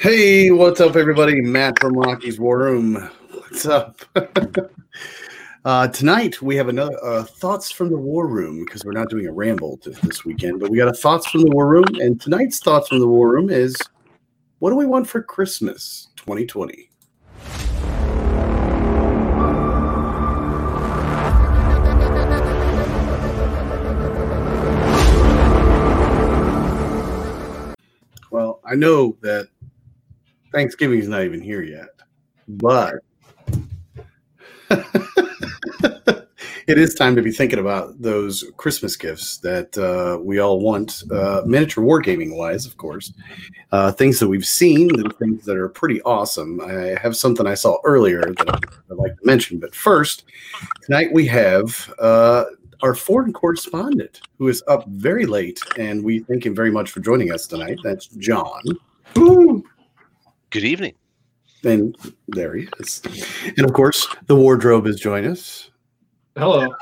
Hey, what's up, everybody? Matt from Rocky's War Room. What's up? Tonight we have another thoughts from the War Room because we're not doing a ramble this weekend, but we got a thoughts from the War Room, and tonight's thoughts from the War Room is, what do we want for Christmas 2020? Well, I know that Thanksgiving's not even here yet, but it is time to be thinking about those Christmas gifts that we all want, miniature wargaming wise, of course. Things that we've seen, things that are pretty awesome. I have something I saw earlier that I'd like to mention, but first, tonight we have our foreign correspondent who is up very late, and we thank him very much for joining us tonight. That's John. Ooh. Good evening. And there he is. And of course, the wardrobe is joining us. Hello.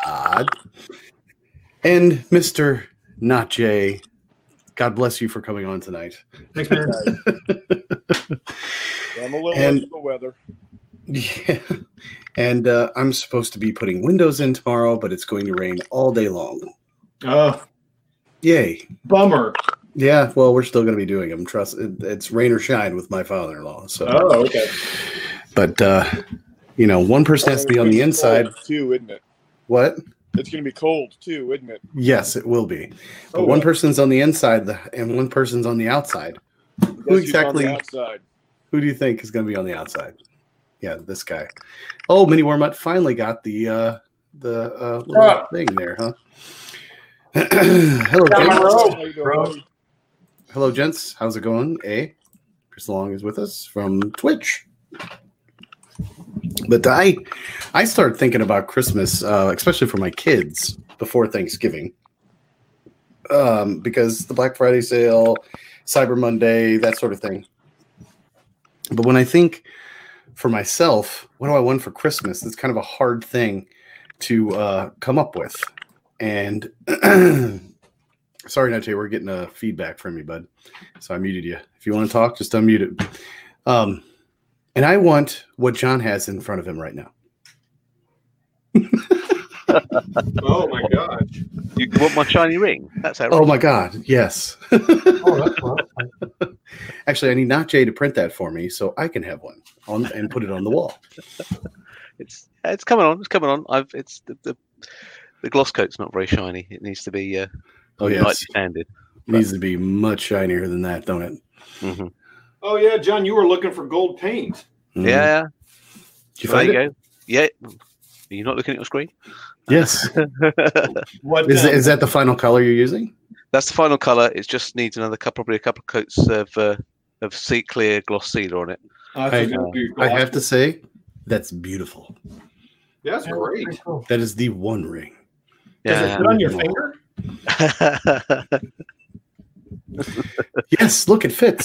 And Mr. Not Jay. God bless you for coming on tonight. Thanks, man. I'm a little under the weather. Yeah. And I'm supposed to be putting windows in tomorrow, but it's going to rain all day long. Oh. Yay. Bummer. Yeah, well, we're still going to be doing them. Trust it's rain or shine with my father-in-law. So. Oh, okay. But one person has to be on the inside too, isn't it? What? It's going to be cold too, isn't it? Yes, it will be. But one person's on the inside and one person's on the outside. Who exactly? On the outside? Who do you think is going to be on the outside? Yeah, this guy. Oh, Mini Warmut finally got the little thing there, huh? Hello, gents. Hello, gents. How's it going? Chris Long is with us from Twitch. But I started thinking about Christmas, especially for my kids, before Thanksgiving, because the Black Friday sale, Cyber Monday, that sort of thing. But when I think for myself, what do I want for Christmas? It's kind of a hard thing to come up with. And sorry, Nate, we're getting a feedback from you, bud. So I muted you. If you want to talk, just unmute it. And I want what John has in front of him right now. Oh my gosh! You want my shiny ring? That's how. Oh my God! Yes. That's fun. Actually, I need Not Jay to print that for me so I can have one and put it on the wall. It's coming on. It's coming on. It's the gloss coat's not very shiny. It needs to be lightly sanded. It needs to be much shinier than that, don't it? Mm-hmm. Oh yeah, John, you were looking for gold paint. Mm-hmm. Yeah. Did you find it? Go. Yeah. Are you not looking at your screen? Yes. What is that the final color you're using? That's the final color. It just needs probably a couple of coats of clear gloss sealer on it. I have to say, that's beautiful. That's great. That is the one ring. Does it fit on your finger? Yes, look, it fits.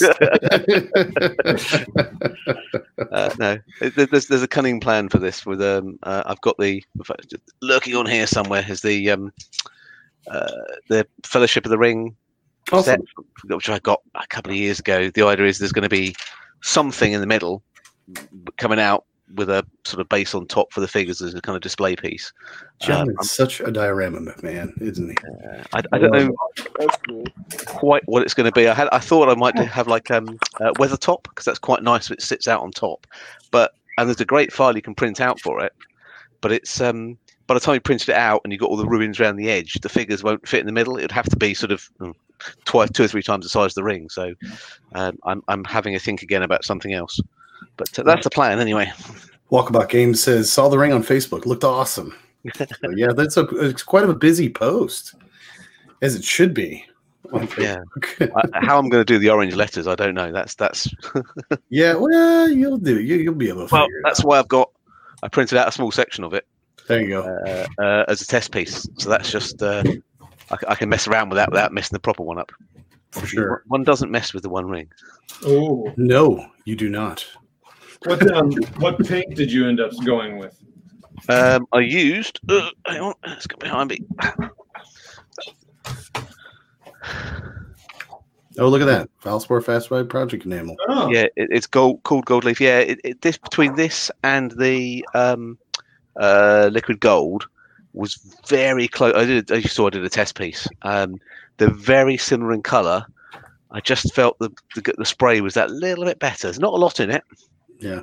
No, there's a cunning plan for this. With I've got lurking on here somewhere is the Fellowship of the Ring set, which I got a couple of years ago. The idea is there's going to be something in the middle coming out with a sort of base on top for the figures as a kind of display piece. John is such a diorama man, isn't he? I don't know quite what it's going to be. I thought I might have like weather top, because that's quite nice if it sits out on top. And there's a great file you can print out for it, but it's by the time you printed it out and you got all the ruins around the edge, the figures won't fit in the middle. It'd have to be sort of two or three times the size of the ring. So I'm having a think again about something else. But that's the plan anyway. Walkabout Games says, saw the ring on Facebook. Looked awesome. So, yeah, it's quite a busy post, as it should be. Yeah. How I'm going to do the orange letters, I don't know. That's. Yeah, well, you'll do. You'll be able to figure it out. That's why I printed out a small section of it. There you go. As a test piece. So that's just, I can mess around with that without messing the proper one up. For sure. One doesn't mess with the One Ring. Oh. No, you do not. What paint did you end up going with? I used. Hang on, it's got behind me. Oh, look at that. Valspar Fast Ride Project Enamel. Oh, Yeah, it's called Gold Leaf. Yeah, this between this and the Liquid Gold was very close. As you saw, I did a test piece. They're very similar in colour. I just felt the spray was that little bit better. There's not a lot in it. Yeah.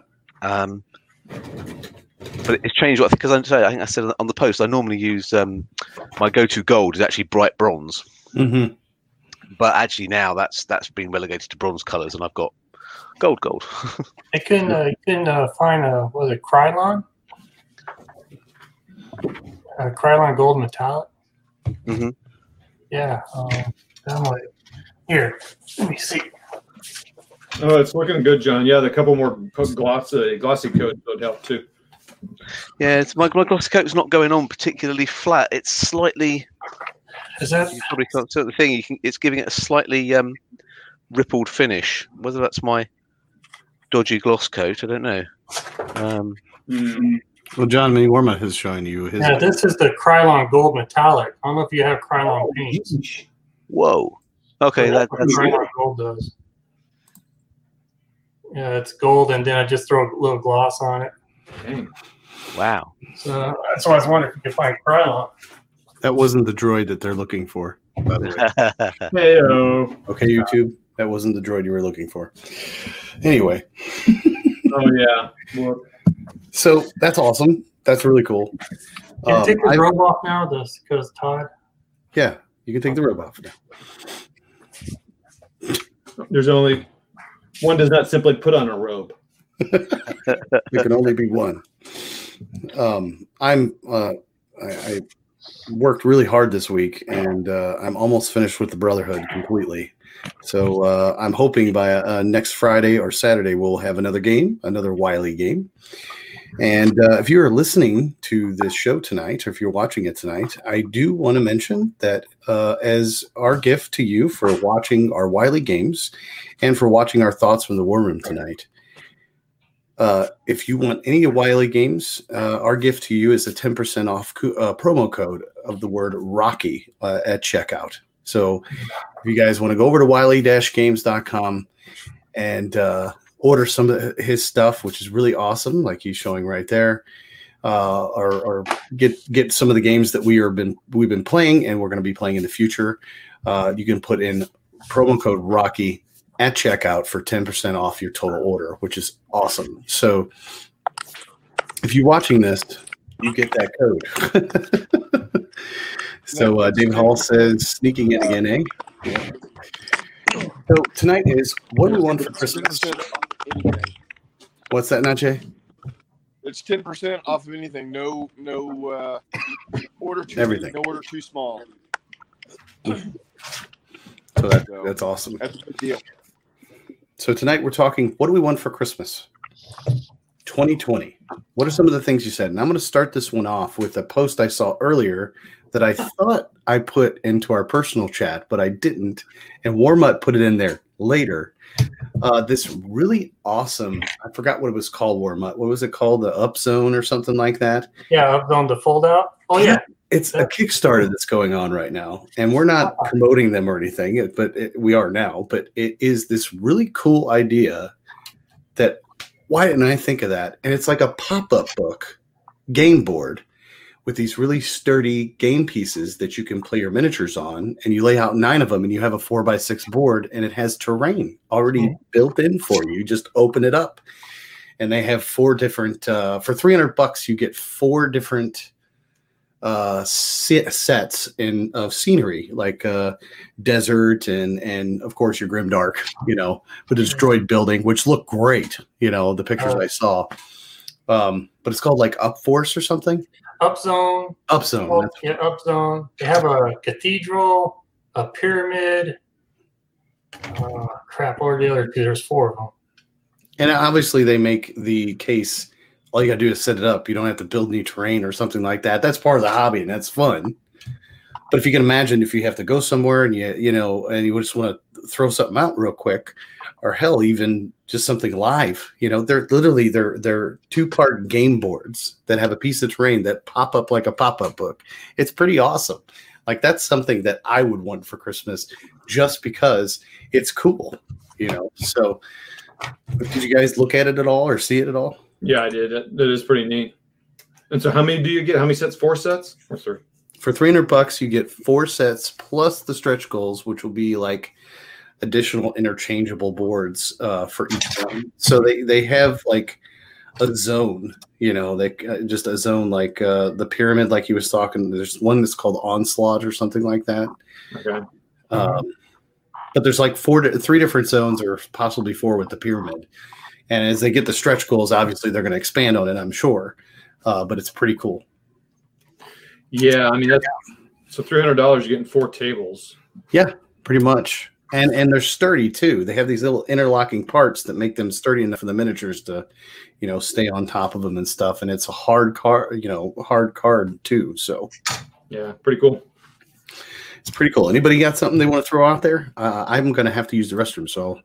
But it's changed because I think I said on the post I normally use my go-to gold is actually bright bronze. Mm-hmm. But actually now that's been relegated to bronze colours, and I've got gold. You can find was it Krylon? Krylon Gold Metallic. Mm-hmm. Yeah. I'm like, here. Let me see. oh, it's looking good, John. Yeah, the couple more glossy coats would help too. Yeah, my glossy coat's not going on particularly flat. It's slightly. Is that? You probably can't see the thing. It's giving it a slightly rippled finish. Whether that's my dodgy gloss coat, I don't know. Well, John Warmuth is showing you his. Yeah, this is the Krylon Gold Metallic. I don't know if you have Krylon paints. Whoa. Okay, That's that's what Krylon Gold does. Yeah, it's gold, and then I just throw a little gloss on it. Dang. wow. So that's why I was wondering if you could find Krylon. That wasn't the droid that they're looking for, by the way. Hey-o. Okay, YouTube. That wasn't the droid you were looking for. Anyway. Oh yeah. Well, So that's awesome. That's really cool. Can you take the robe off now, because Todd? Yeah, you can take the robe off now. there's only one does not simply put on a robe. There can only be one. I worked really hard this week, and I'm almost finished with the Brotherhood completely. So I'm hoping by next Friday or Saturday we'll have another Wily game. And if you're listening to this show tonight, or if you're watching it tonight, I do want to mention that as our gift to you for watching our Wily games and for watching our thoughts from the War Room tonight, if you want any Wily games, our gift to you is a 10% off promo code of the word Rocky at checkout. So if you guys want to go over to wily-games.com and order some of his stuff, which is really awesome, like he's showing right there, or get some of the games that we've been playing and we're going to be playing in the future. You can put in promo code Rocky at checkout for 10% off your total order, which is awesome. So if you're watching this, you get that code. So David Hall says, sneaking in again, eh? Yeah. So tonight is what do we want for Christmas? What's that, Najee? It's 10% off of anything. No order too Everything. No order too small. So that's awesome. That's a good deal. So tonight we're talking, what do we want for Christmas? 2020. What are some of the things you said? And I'm going to start this one off with a post I saw earlier that I thought I put into our personal chat, but I didn't. And Warmutt put it in there later. This really awesome, I forgot what it was called, Warmutt. What was it called? The Up Zone or something like that? Yeah, Up Zone, the fold out. Oh, yeah. It's a Kickstarter that's going on right now. And we're not promoting them or anything, but we are now. But it is this really cool idea that, why didn't I think of that? And it's like a pop-up book, game board, with these really sturdy game pieces that you can play your miniatures on, and you lay out 9 of them, and you have a 4x6 board, and it has terrain already built in for you. You just open it up, and they have 4 different. For $300, you get 4 different sets of scenery, like desert and of course your grimdark, with a destroyed building, which look great. The pictures I saw. But it's called like Up Force or something. Up Zone. Up Zone. Yeah, Up Zone. They have a cathedral, a pyramid. What are the other 2? There's 4 of them. And obviously they make the case, all you got to do is set it up. You don't have to build new terrain or something like that. That's part of the hobby, and that's fun. But if you can imagine, if you have to go somewhere and and you just want to throw something out real quick, or hell, even just something live, they're 2-part game boards that have a piece of terrain that pop up like a pop-up book. It's pretty awesome. Like that's something that I would want for Christmas, just because it's cool, you know. So, did you guys look at it at all or see it at all? Yeah, I did. That is pretty neat. And so, how many do you get? How many sets? 4 sets or 3? For $300, you get 4 sets plus the stretch goals, which will be like additional interchangeable boards for each one. So they have like a zone, you know, they just a zone like the pyramid, like he was talking. There's one that's called Onslaught or something like that. Okay. But there's like 3 different zones, or possibly 4 with the pyramid. And as they get the stretch goals, obviously they're going to expand on it, I'm sure. But it's pretty cool. Yeah, I mean that's so $300. You're getting 4 tables. Yeah, pretty much. And they're sturdy too. They have these little interlocking parts that make them sturdy enough for the miniatures to, you know, stay on top of them and stuff. And it's a hard card too. So yeah, pretty cool. It's pretty cool. Anybody got something they want to throw out there? I'm going to have to use the restroom. So,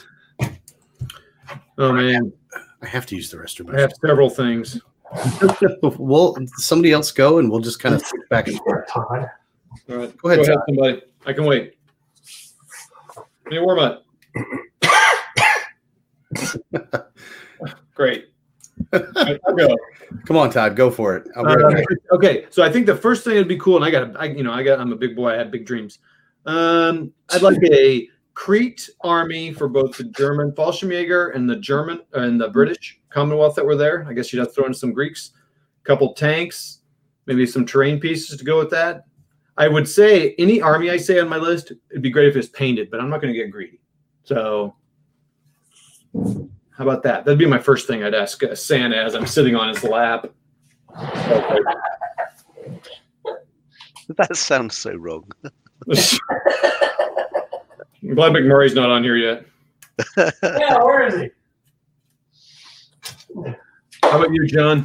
oh man, I have to use the restroom. I have several things. Well, somebody else go, and we'll just kind of sit back and forth. All right, go ahead, somebody. I can wait. Any warm up? Great. Right, I'll go. Come on, Todd, go for it. Okay, so I think the first thing would be cool, and I'm a big boy. I have big dreams. I'd like a Crete army for both the German Fallschirmjäger and the British Commonwealth that were there. I guess you'd have to throw in some Greeks, a couple tanks, maybe some terrain pieces to go with that. I would say any army I say on my list, it'd be great if it's painted, but I'm not going to get greedy. So how about that? That'd be my first thing I'd ask Santa as I'm sitting on his lap. Okay. That sounds so wrong. I'm glad McMurray's not on here yet. Yeah, where is he? How about you, John?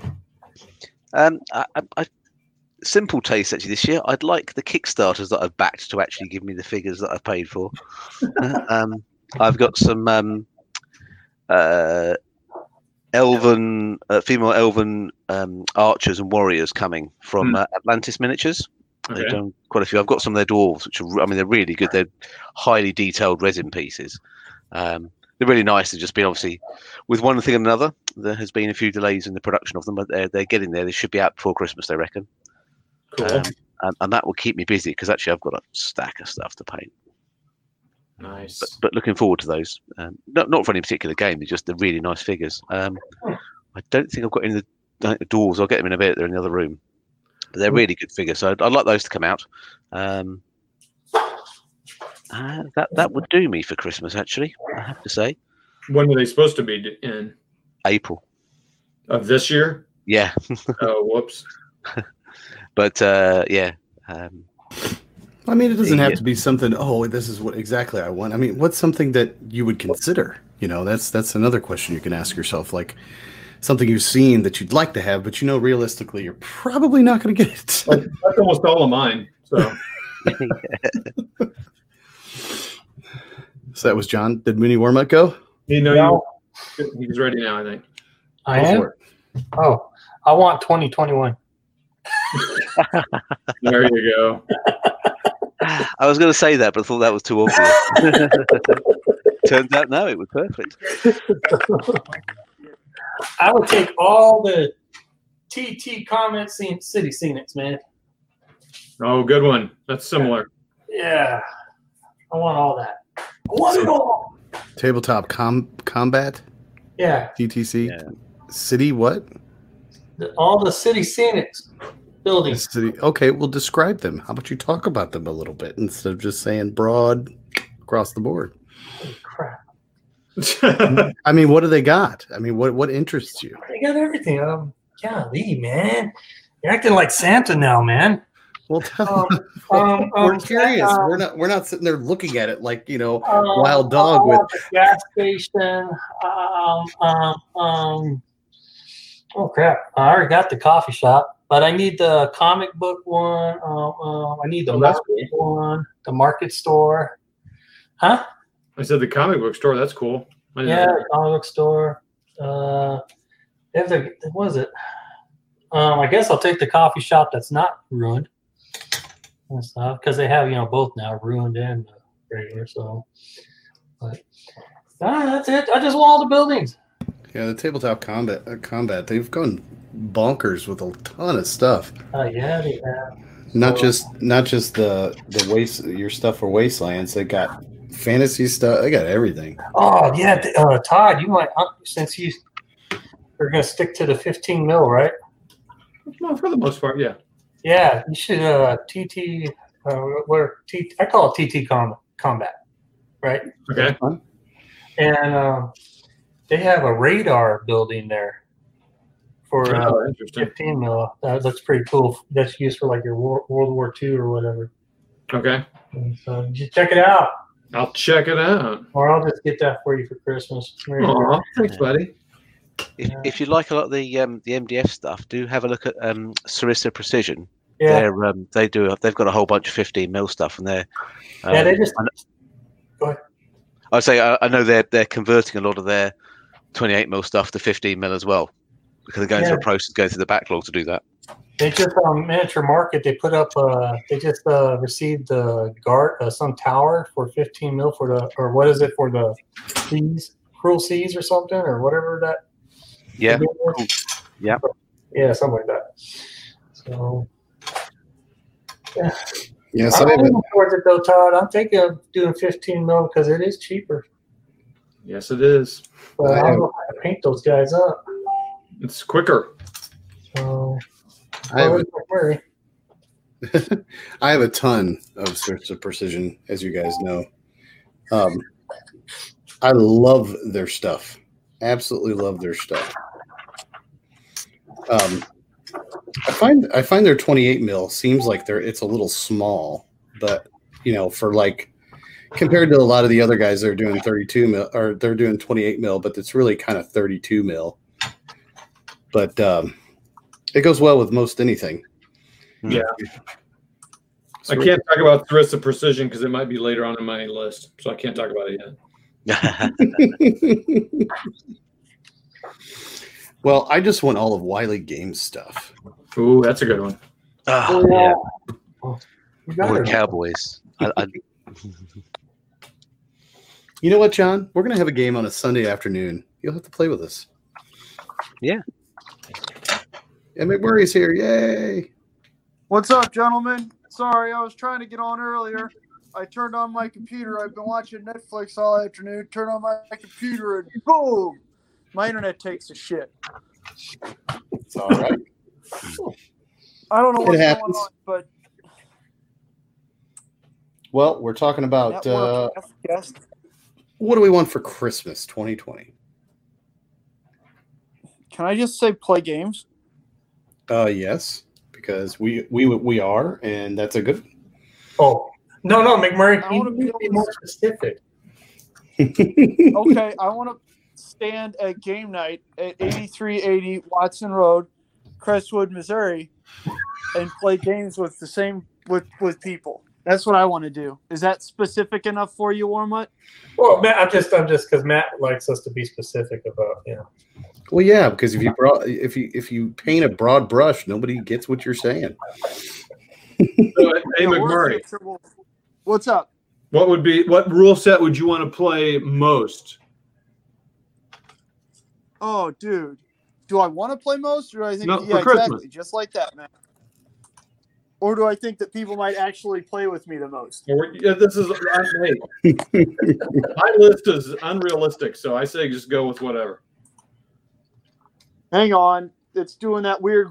I simple taste actually this year. I'd like the Kickstarters that I've backed to actually give me the figures that I've paid for. I've got some female elven archers and warriors coming from Atlantis Miniatures. Okay. They've done quite a few. I've got some of their dwarves, which are, they're really good. They're highly detailed resin pieces. They're really nice. They've just been, obviously, with one thing and another, there has been a few delays in the production of them, but they're getting there. They should be out before Christmas, they reckon. Cool. And that will keep me busy, because actually I've got a stack of stuff to paint. Nice. But looking forward to those. Not for any particular game. They're just really nice figures. I don't think I've got any of the dwarves. I'll get them in a bit. They're in the other room. But they're really good figures. So I'd like those to come out. That would do me for Christmas, actually, I have to say. When were they supposed to be in? April. Of this year? Yeah. Oh, whoops. But, yeah. I mean, it doesn't have to be something, this is what exactly I want. I mean, what's something that you would consider? You know, that's another question you can ask yourself. Like, something you've seen that you'd like to have, but you know, realistically, you're probably not going to get it. That's almost all of mine. So. So that was John. Did Mooney Warmuck go? No. He's ready now, I think. I am? Oh, I want 2021. There you go. I was going to say that, but I thought that was too obvious. Turns out, no, it was perfect. I would take all the TT Comments City Scenics, man. Oh, good one. That's similar. Yeah. I want all that. I want it all. Tabletop Combat? Yeah. TTC? Yeah. City what? All the City Scenics buildings. City. Okay, well, describe them. How about you talk about them a little bit instead of just saying broad across the board? Holy crap. I mean, what do they got? I mean, what interests you? They got everything. Golly, man. You're acting like Santa now, man. Well, we're curious. We're not sitting there looking at it like, wild dog with the gas station. Oh crap! I already got the coffee shop, but I need the comic book one. I need the market one, the market store. Huh? I said the comic book store. That's cool. Yeah, the comic book store. What is it? I guess I'll take the coffee shop that's not ruined. and stuff because they have both now, ruined and regular. So, but that's it. I just want all the buildings. Yeah, the tabletop combat, they've gone bonkers with a ton of stuff. Yeah, they have. Not just the waste your stuff for Wastelands. They got fantasy stuff. They got everything. Oh yeah, Todd, you might since you're gonna stick to the 15 mil, right? Well, for the most part, yeah. Yeah, you should TT. I call it TT combat, right? Okay. And they have a radar building there for 15 mil. That looks pretty cool. That's used for like your World War II or whatever. Okay. And so you check it out. I'll check it out. Or I'll just get that for you for Christmas. Aw, thanks, buddy. If you like a lot of the MDF stuff, do have a look at Sarissa Precision. Yeah. They've got a whole bunch of 15 mil stuff, and they're they just go ahead. I say I know they're converting a lot of their 28 mil stuff to 15 mil as well, because they're going through a process, going through the backlog to do that. They just Miniature Market. They put up. They just received the some tower for 15 mil for the for the seas, Cruel Seas or something or whatever that. Yeah. Cool. Yeah. Yeah, something like that. So. Yeah. Yeah, I'm looking towards it though, Todd. I'm thinking of doing 15 mil because it is cheaper. Yes, it is. But I don't know how to paint those guys up. It's quicker. So, I have a ton of Sarissa Precision, as you guys know. I love their stuff. Absolutely love their stuff. I find their 28 mil seems like it's a little small, but for like compared to a lot of the other guys that are doing 32 mil or they're doing 28 mil, but it's really kind of 32 mil. But it goes well with most anything. Yeah. I can't talk about Sarissa Precision because it might be later on in my list, so I can't talk about it yet. Well, I just want all of Wiley Games stuff. Ooh, that's a good one. Oh, yeah. Or the Cowboys. You know what, John? We're going to have a game on a Sunday afternoon. You'll have to play with us. Yeah. And McMurray's here. Yay. What's up, gentlemen? Sorry, I was trying to get on earlier. I turned on my computer. I've been watching Netflix all afternoon. Turned on my computer and boom, my internet takes a shit. It's all right. I don't know what's going on, but well, we're talking about what do we want for Christmas 2020? Can I just say play games? Yes, because we are, and that's a good. Oh no, McMurray. I want to be more specific. Okay, I want to stand at game night at 8380 Watson Road, Crestwood, Missouri, and play games with the same with people. That's what I want to do. Is that specific enough for you, Warmutt? Well, Matt, I'm just because Matt likes us to be specific about Well, yeah, because if you paint a broad brush, nobody gets what you're saying. Hey, McMurray, what's up? What rule set would you want to play most? Oh, dude, do I want to play most, or do I think for Christmas. Exactly, just like that, man? Or do I think that people might actually play with me the most? This is my list is unrealistic, so I say just go with whatever. Hang on, it's doing that weird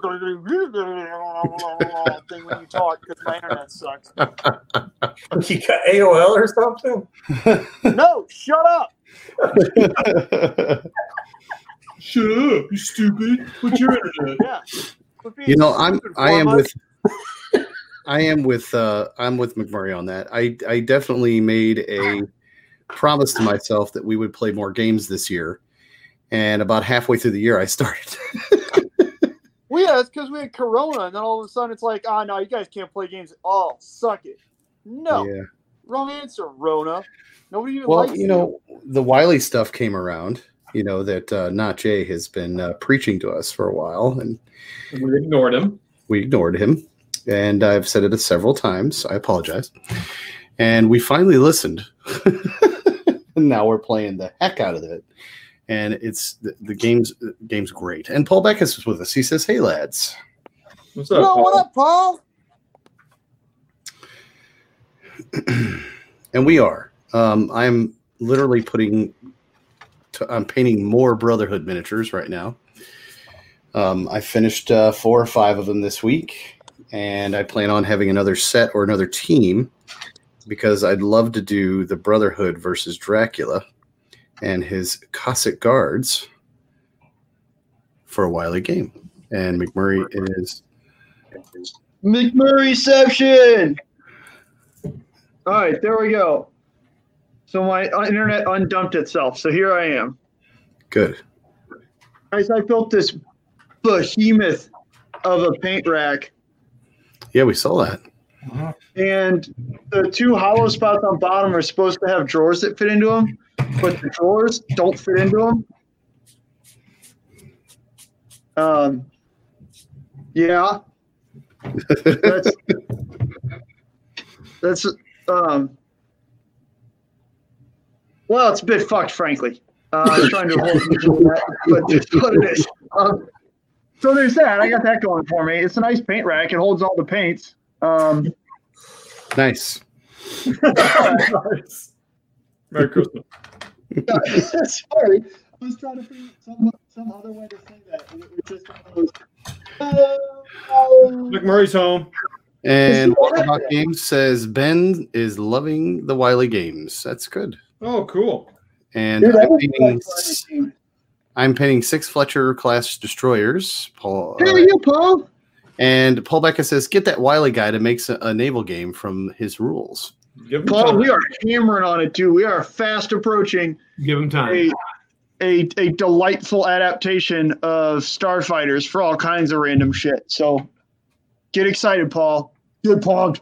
thing when you talk because my internet sucks. You got AOL or something? No, shut up. Shut up, you stupid. What's your internet? Yeah. I'm with McMurray on that. I definitely made a promise to myself that we would play more games this year. And about halfway through the year, I started. Well, yeah, it's because we had Corona, and then all of a sudden it's like, no, you guys can't play games at all. Suck it. No. Yeah. Wrong answer, Rona. Nobody even likes you. The Wiley stuff came around, that Not Jay has been preaching to us for a while. And we ignored him. and I've said it several times. I apologize. And we finally listened. And now we're playing the heck out of it. And it's the game's great. And Paul Beckus is with us. He says, "Hey lads." What's up, Paul? What up, Paul? And we are. I'm literally I'm painting more Brotherhood miniatures right now. I finished 4 or 5 of them this week, and I plan on having another set or another team because I'd love to do the Brotherhood versus Dracula and his Cossack guards for a Wily game. And McMurray is McMurrayception. All right, there we go. So my internet undumped itself. So here I am. good. Guys, I built this behemoth of a paint rack, Yeah, we saw that. and the 2 hollow spots on bottom are supposed to have drawers that fit into them, but the drawers don't fit into them. Yeah, that's well, it's a bit fucked, frankly. I'm trying to avoid using that, but that's what it is. So there's that. I got that going for me. It's a nice paint rack. It holds all the paints. Nice. Merry Christmas. Sorry, I was trying to figure some other way to say that. It just goes, McMurray's home. And Walkabout Games says Ben is loving the Wily games. That's good. Oh, cool. And Dude, I'm painting 6 Fletcher class destroyers. Paul. Here you, Paul. And Paul Becca says, get that Wily guy to make a naval game from his rules. Give him Paul, time. we are hammering on it too. We are fast approaching Give him time. a delightful adaptation of Starfighters for all kinds of random shit. So get excited, Paul. Get punked.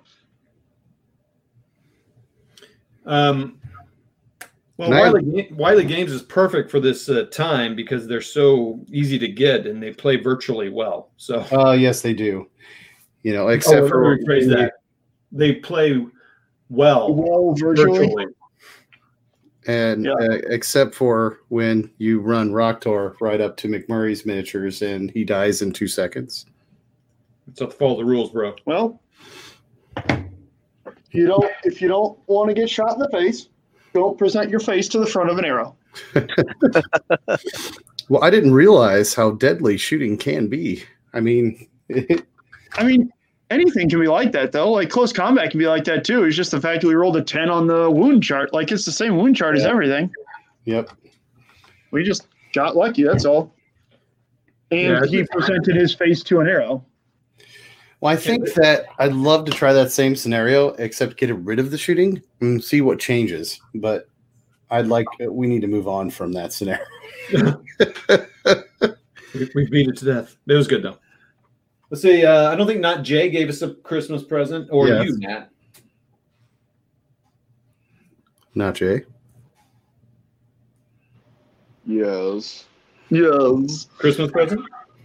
Well, Wily Games is perfect for this time because they're so easy to get and they play virtually well. So, Yes, they do. You know, except let for me rephrase that. They play well virtually. and except for when you run Roktor right up to McMurray's miniatures and he dies in 2 seconds. It's up to follow the rules, bro. Well, if you don't want to get shot in the face, don't present your face to the front of an arrow. Well, I didn't realize how deadly shooting can be. I mean, anything can be like that, though. Like close combat can be like that too. It's just the fact that we rolled a 10 on the wound chart. Like it's the same wound chart as everything. Yep. We just got lucky. That's all. And he presented his face to an arrow. Well, I think that I'd love to try that same scenario, except get rid of the shooting and see what changes. But we need to move on from that scenario. We beat it to death. It was good, though. Let's see. I don't think Not Jay gave us a Christmas present, or Yes. you, Nat. Not Jay. Yes. Christmas present?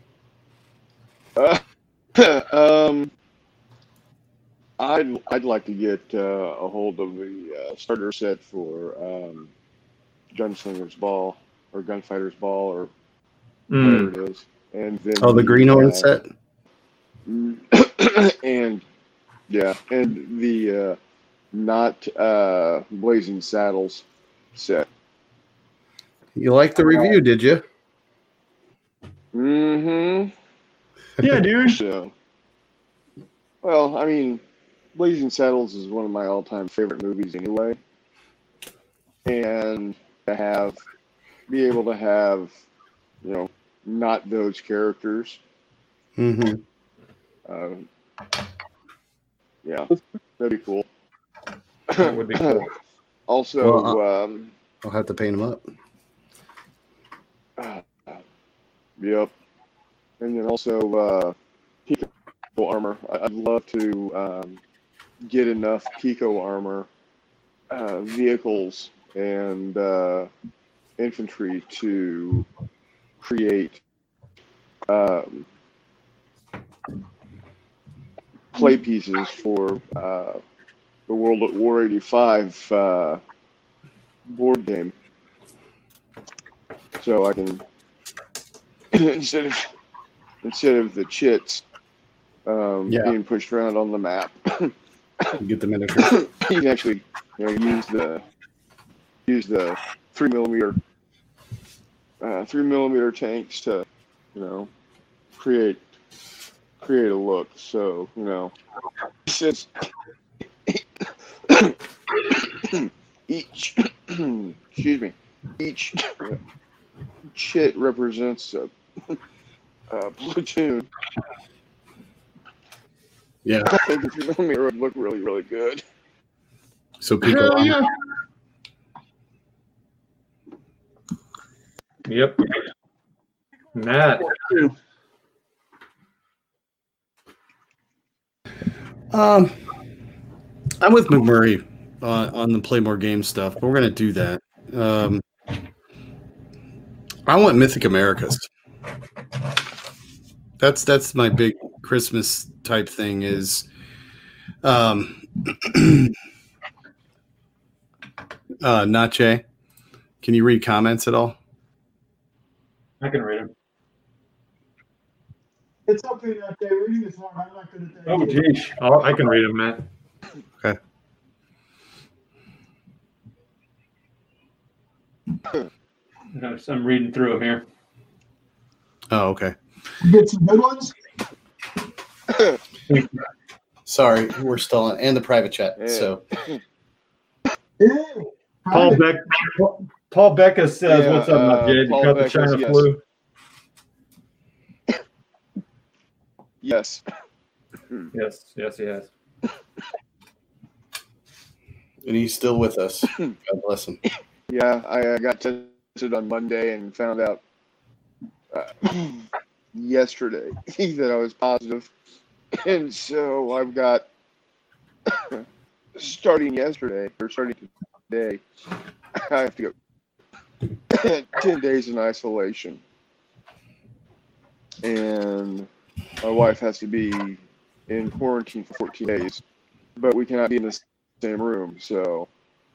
I'd like to get a hold of the starter set for Gunslinger's Ball or Gunfighter's Ball or whatever it is, and then The Greenhorn set. and the not Blazing Saddles set. You liked the review, did you? Mm-hmm. Yeah, dude. So, well, I mean, Blazing Saddles is one of my all-time favorite movies anyway, and be able to have, not those characters. Mm-hmm. Yeah, that'd be cool. That would be cool. Also, I'll have to paint them up. yep. And then also Pico armor. I'd love to get enough Pico armor vehicles and infantry to create play pieces for the World at War 85 board game. So I can instead of the chits being pushed around on the map, You get the miniature. you can actually use the 3mm 3mm tanks to create a look. So since each excuse me, each chit represents a platoon. Yeah. I think the 3mm would look really, really good. So people. Yep. Matt. I'm with McMurray on the Play More Games stuff, but we're going to do that. I want Mythic Americas. That's my big Christmas type thing is Nache, can you read comments at all? I can read them. It's okay that day. Reading is hard. I'm not good at that. Oh, geez. I can read them, Matt. Okay. I'm reading through them here. Oh, okay. You get some good ones? Sorry, we're still on, and the private chat. Yeah. So Yeah. Paul Becca says, Yeah, "What's up, my kid? You Paul got the Becca China says yes. flu?" Yes. Yes, he has. and he's still with us. God bless him. Yeah, I got tested on Monday and found out yesterday that I was positive. And so I've got, starting today, I have to go 10 days in isolation. And my wife has to be in quarantine for 14 days. But we cannot be in the same room, so.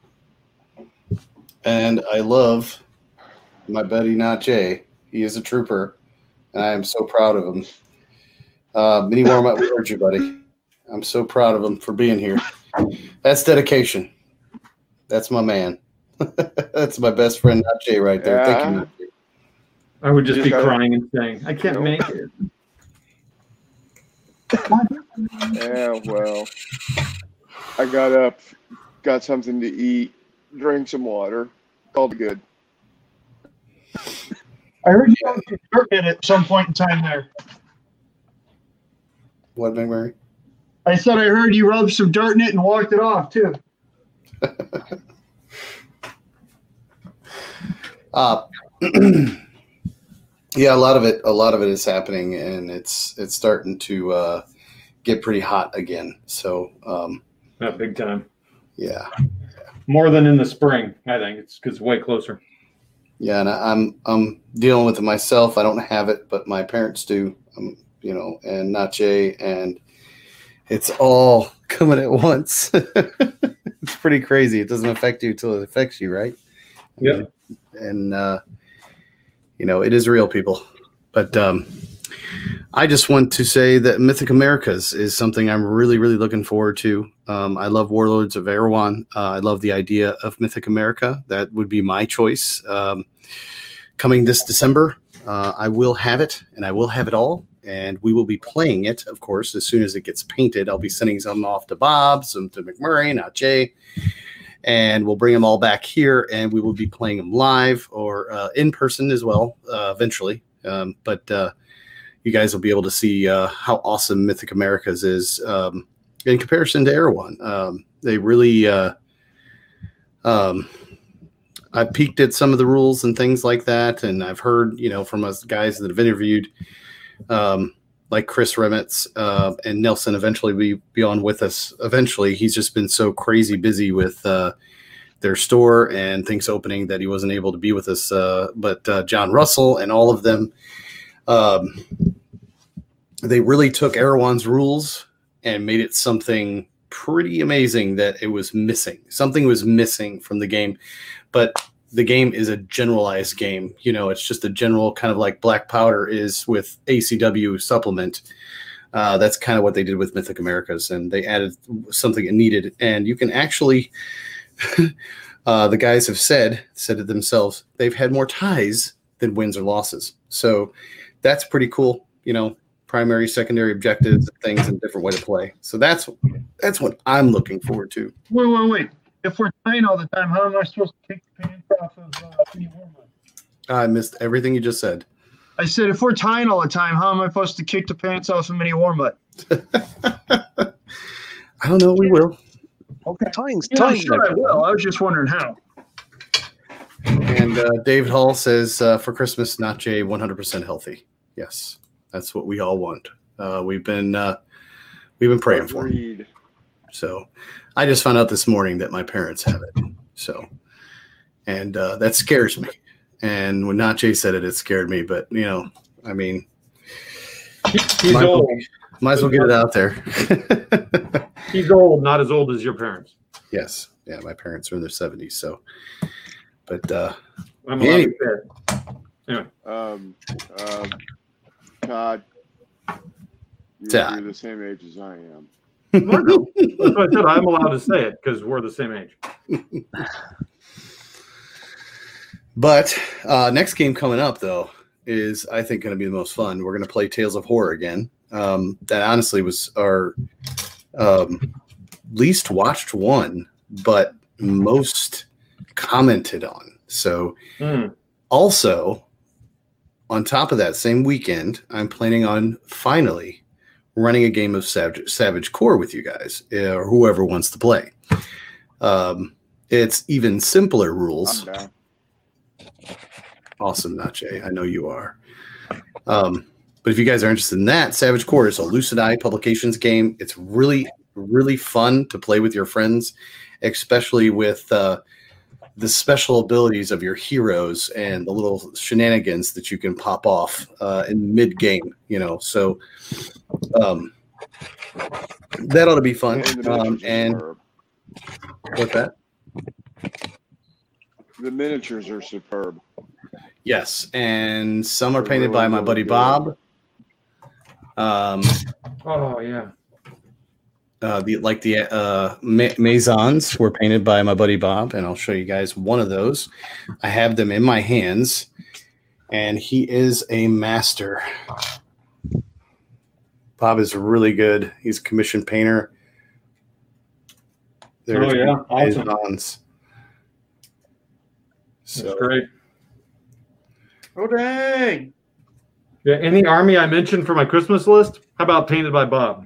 And I love my buddy Nache. He is a trooper, and I am so proud of him. Mini Warm-Up, we heard you, buddy. I'm so proud of him for being here. That's dedication. That's my man. That's my best friend, Nache, right there. Thank you, Nache. I would just be crying and saying, "I can't make it." Yeah, well, I got up, got something to eat, drank some water, called it good. I heard you got your dirt in at some point in time there. What, McMurray? I said I heard you rubbed some dirt in it and walked it off too. Yeah, a lot of it is happening, and it's starting to get pretty hot again. So, Not big time. yeah. More than in the spring, I think. It's because it's way closer. Yeah, and I'm dealing with it myself. I don't have it, but my parents do. And Nache, and it's all coming at once. It's pretty crazy. It doesn't affect you until it affects you, right? Yeah. And it is real, people. But I just want to say that Mythic Americas is something I'm really, really looking forward to. I love Warlords of Erewhon. I love the idea of Mythic America. That would be my choice. Coming this December, I will have it, and I will have it all. And we will be playing it, of course, as soon as it gets painted. I'll be sending some off to Bob, some to McMurray, not Jay. And we'll bring them all back here, and we will be playing them live or in person as well eventually. But you guys will be able to see how awesome Mythic Americas is in comparison to Erewhon. They really I peeked at some of the rules and things like that, and I've heard from us guys that have interviewed like Chris Remitz and Nelson eventually be on with us. Eventually, he's just been so crazy busy with their store and things opening that he wasn't able to be with us. But John Russell and all of them, they really took Erewhon's rules and made it something pretty amazing that it was missing. Something was missing from the game, but the game is a generalized game. It's just a general kind of like Black Powder is with ACW supplement. That's kind of what they did with Mythic Americas, and they added something it needed. And you can actually, the guys have said it themselves, they've had more ties than wins or losses. So that's pretty cool. Primary, secondary objectives, things, and different way to play. So that's what I'm looking forward to. Wait. If we're tying all the time, how am I supposed to kick the pants off of Mini Warmut? I missed everything you just said. I said, if we're tying all the time, how am I supposed to kick the pants off of Mini Warmut? I don't know. We will. Okay. Tying's I'm sure I will. I was just wondering how. And David Hall says, for Christmas, Nache 100% healthy. Yes, that's what we all want. We've been praying for him. So I just found out this morning that my parents have it. So, and that scares me. And when Nache said it, it scared me. But I mean, he's old. Might as well get it out there. He's old, not as old as your parents. Yes, yeah, my parents are in their 70s. So, but I'm allowed to say it. Anyway. Todd, you're the same age as I am. That's what I said. I'm allowed to say it because we're the same age. But next game coming up, though, is, I think, going to be the most fun. We're going to play Tales of Horror again. That honestly was our least watched one, but most commented on. So also, on top of that same weekend, I'm planning on finally running a game of Savage Core with you guys, or whoever wants to play. It's even simpler rules. I'm down. Awesome, Nache. I know you are. But if you guys are interested in that, Savage Core is a Lucid Eye Publications game. It's really, really fun to play with your friends, especially with the special abilities of your heroes and the little shenanigans that you can pop off in mid-game. So that ought to be fun. And what's that? The miniatures are superb. Yes, and some are painted by my buddy Bob. Oh yeah. The Maisons were painted by my buddy Bob, and I'll show you guys one of those. I have them in my hands, and he is a master. Bob is really good. He's a commissioned painter. There's awesome. Maisons. So that's great. Oh, dang. Yeah, any army I mentioned for my Christmas list, how about painted by Bob?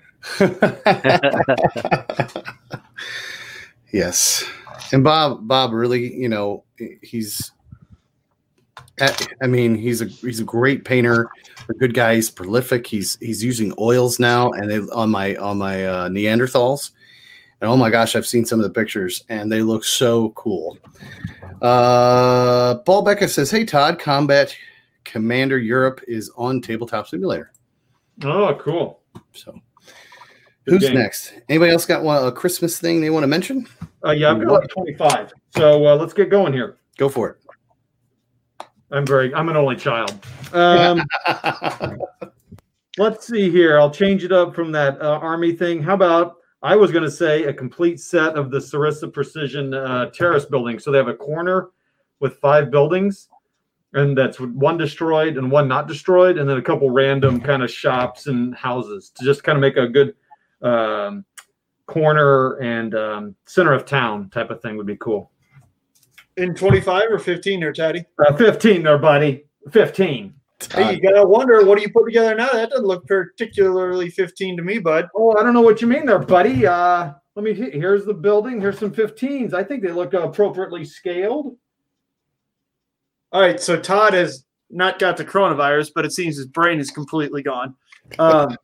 Yes. And Bob really, he's a great painter, a good guy. He's prolific. He's using oils now, and on my Neanderthals. And oh my gosh, I've seen some of the pictures, and they look so cool. Paul Becca says, "Hey Todd, Combat Commander Europe is on Tabletop Simulator." Oh, cool. So, who's next? Anybody else got a Christmas thing they want to mention? Yeah, I've got like 25. So let's get going here. Go for it. I'm an only child. Let's see here. I'll change it up from that army thing. How about, I was going to say, a complete set of the Sarissa Precision terrace building. So they have a corner with 5 buildings, and that's one destroyed and one not destroyed, and then a couple random kind of shops and houses to just kind of make a good corner and center of town type of thing would be cool. In 25 or 15 there, Teddy? 15 there, buddy. 15. Hey, you gotta wonder, what do you put together now? That doesn't look particularly 15 to me, bud. Oh, I don't know what you mean there, buddy. Let me. Here's the building. Here's some 15s. I think they look appropriately scaled. All right, so Todd has not got the coronavirus, but it seems his brain is completely gone. What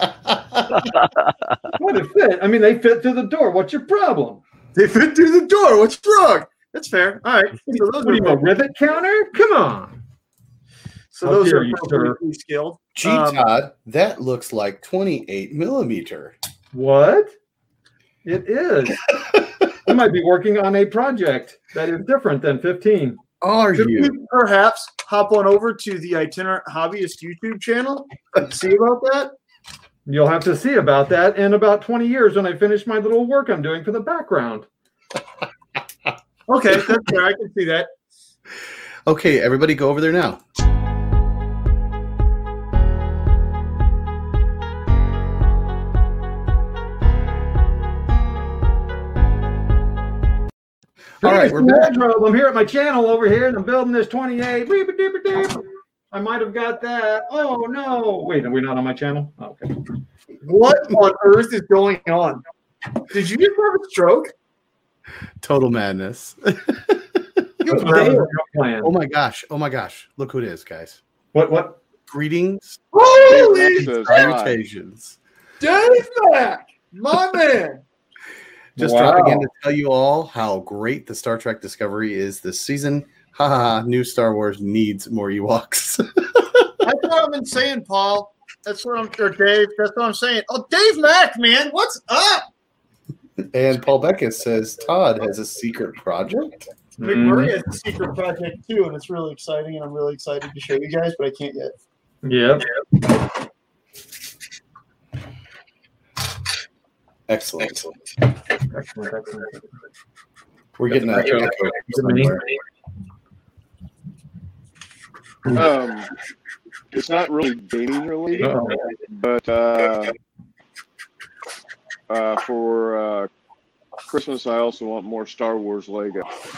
it fit? I mean, they fit through the door. What's your problem? They fit through the door. What's wrong? That's fair. All right. So those what are you, a rivet counter? Come on. So those are appropriately scaled. Gee, Todd, that looks like 28 millimeter. What? It is. I might be working on a project that is different than 15. Are Could you? we perhaps hop on over to the Itinerant Hobbyist YouTube channel and see about that? You'll have to see about that in about 20 years when I finish my little work I'm doing for the background. Okay, that's fair. I can see that. Okay, everybody go over there now. All right, we're back. I'm here at my channel over here, and I'm building this 28. I might have got that. Oh, no. Wait, are we not on my channel? Oh, okay. What on earth is going on? Did you just have a stroke? Total madness. Oh my gosh. Oh my gosh. Look who it is, guys. What? Greetings. Holy Salutations. Dave Mack, my man. Just dropping in to tell you all how great the Star Trek Discovery is this season. Ha ha ha. New Star Wars needs more Ewoks. That's what I've been saying, Paul. That's what or Dave. That's what I'm saying. Oh, Dave Mack, man, what's up? And Paul Beckett says Todd has a secret project. McMurray has a secret project too, and it's really exciting, and I'm really excited to show you guys, but I can't yet. Yeah. Excellent. We're getting that echo somewhere. It's not really gaming related, but for Christmas, I also want more Star Wars Lego.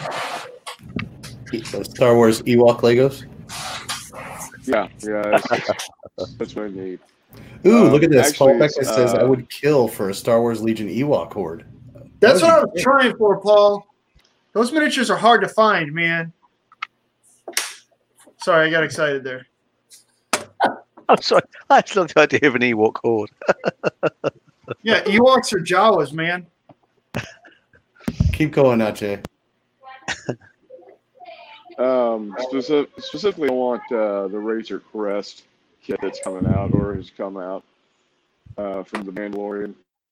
Star Wars Ewok Legos? Yeah, that's what I need. Ooh, look at this. Actually, Paul Beckett says, I would kill for a Star Wars Legion Ewok horde. That's what I was trying for, Paul. Those miniatures are hard to find, man. Sorry, I got excited there. I'm sorry. I just love the idea of an Ewok horde. Yeah, Ewoks are Jawas, man. Keep going, Jay. Specifically, I want the Razor Crest kit that's coming out or has come out from the Mandalorian.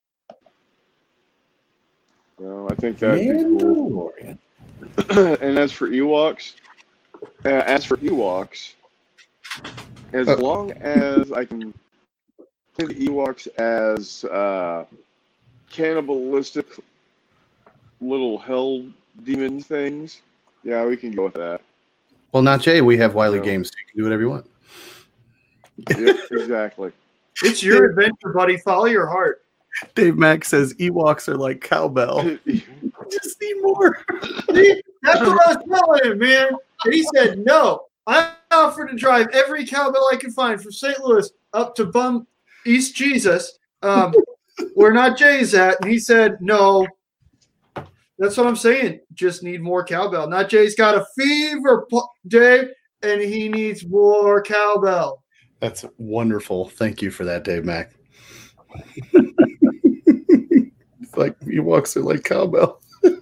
I think that'd be cool. And as for Ewoks, as long as I can think of Ewoks as cannibalistic little hell demon things, yeah, we can go with that. Well, not Jay. We have Wiley Games, so you can do whatever you want. Yep, exactly. It's your adventure, buddy. Follow your heart. Dave Mack says Ewoks are like cowbell. Just need more. See, that's what I was telling him, man. And he said, no. I offered to drive every cowbell I could find from St. Louis up to Bum East Jesus, where not Jay's at. And he said, no. That's what I'm saying. Just need more cowbell. Not Jay's got a fever, Dave, and he needs more cowbell. That's wonderful. Thank you for that, Dave Mack. It's like Ewoks are like cowbell.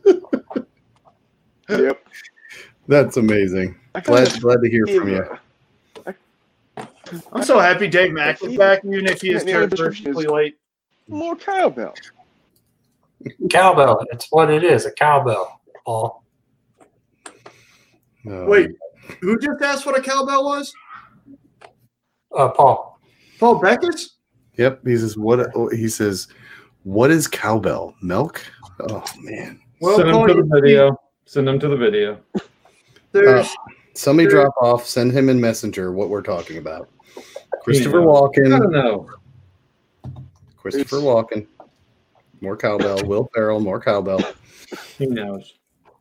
Yep. That's amazing. Glad to hear from you. I'm so happy Dave Mack is back, even if he is terribly late. More cowbell. Cowbell. It's what it is, a cowbell, Paul. Wait, who just asked what a cowbell was? Paul. Paul Beckett? Yep. He says, what is cowbell? Milk? Oh, man. Well, send them to the video. Send them to the video. Somebody drop off. Send him in Messenger what we're talking about. Christopher Walken. I don't know. Christopher Walken. More cowbell. Will Ferrell. More cowbell. He knows.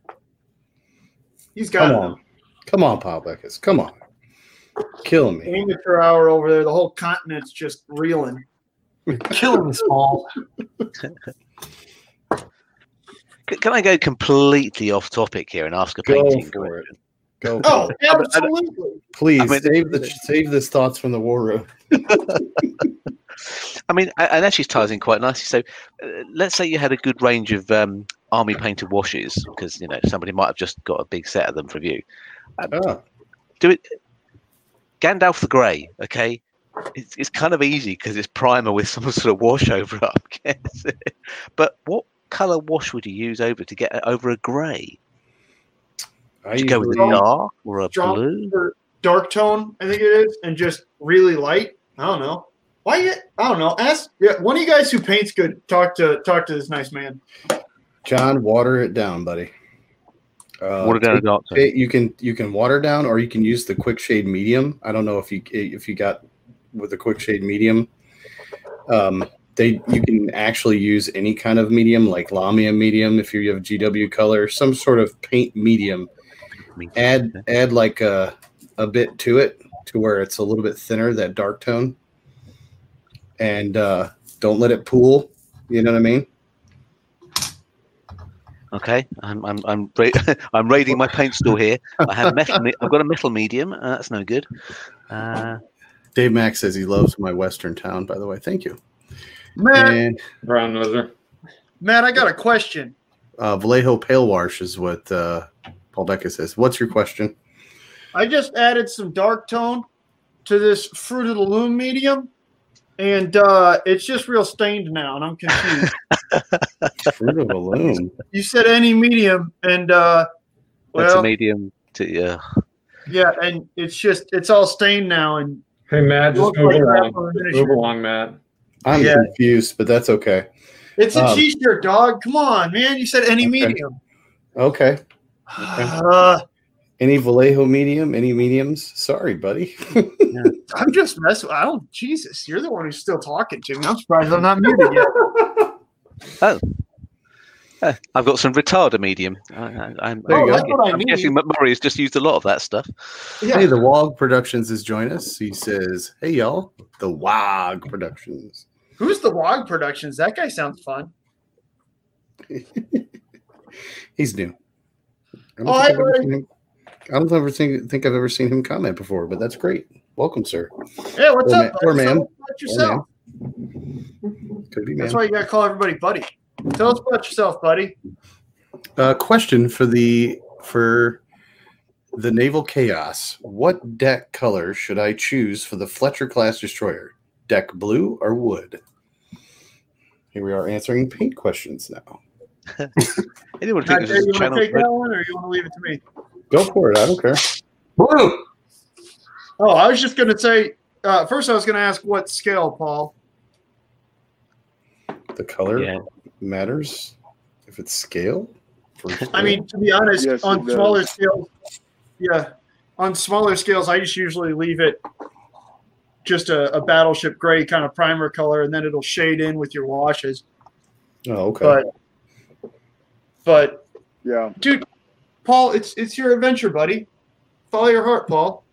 He's got it. Come on, Paul Beckett. Come on. Killing me. Amateur hour over there. The whole continent's just reeling. Killing us, Paul. Can I go completely off topic here and ask a painting question? Go for Oh, it. absolutely. Please save this thoughts from the war room. I mean, and actually ties in quite nicely. So, let's say you had a good range of army painted washes, because somebody might have just got a big set of them for you. Do it, Gandalf the Grey. Okay, it's kind of easy because it's primer with some sort of wash over it, I guess. But what colour wash would you use over to get it over a grey? Would you go with a dark or a blue? Or dark tone, I think it is, and just really light. I don't know. I don't know. Ask one of you guys who paints good. Talk to this nice man. John, water it down, buddy. Water down a dark tone. You can water down, or you can use the quick shade medium. I don't know if you got with the quick shade medium. You can actually use any kind of medium, like Lamia medium, if you have GW color, some sort of paint medium. Add like a bit to it to where it's a little bit thinner, that dark tone, and don't let it pool. You know what I mean? Okay, I'm raiding my paint store here. I have I've got a metal medium. That's no good. Dave Mack says he loves my Western town. By the way, thank you, Matt. Brown noser. Matt, I got a question. Vallejo Pale Wash is what Paul Becca says. What's your question? I just added some dark tone to this Fruit of the Loom medium, and it's just real stained now, and I'm confused. Fruit of the Loom. You said any medium, and that's a medium to yeah, and it's all stained now, and hey Matt, just move along, Matt. I'm confused, but that's okay. It's a t-shirt, dog. Come on, man. You said any medium. Okay. Any Vallejo medium? Any mediums? Sorry, buddy. I'm just messing. Jesus, you're the one who's still talking to me. I'm surprised I'm not muted yet. Oh. I've got some retarder medium. I'm guessing McMurray has just used a lot of that stuff. Yeah. Hey, the WOG Productions has joined us. He says, hey, y'all, the WOG Productions. Who's the WOG Productions? That guy sounds fun. He's new. I don't ever think I've ever seen him comment before, but that's great. Welcome, sir. Yeah, what's up? Or ma'am. Tell us about yourself. Could be, man. That's why you got to call everybody buddy. Tell us about yourself, buddy. Question for the Naval Chaos. What deck color should I choose for the Fletcher class destroyer? Deck blue or wood? Here we are answering paint questions now. Anyone think you want to take that one, or you want to leave it to me? Go for it. I don't care. Blue. Oh, I was just going to say. First, I was going to ask what scale, Paul. The color matters if it's scale. I mean, to be honest, on smaller scales, on smaller scales, I just usually leave it just a battleship gray kind of primer color, and then it'll shade in with your washes. Oh, okay. But yeah, dude, Paul, it's your adventure, buddy. Follow your heart, Paul.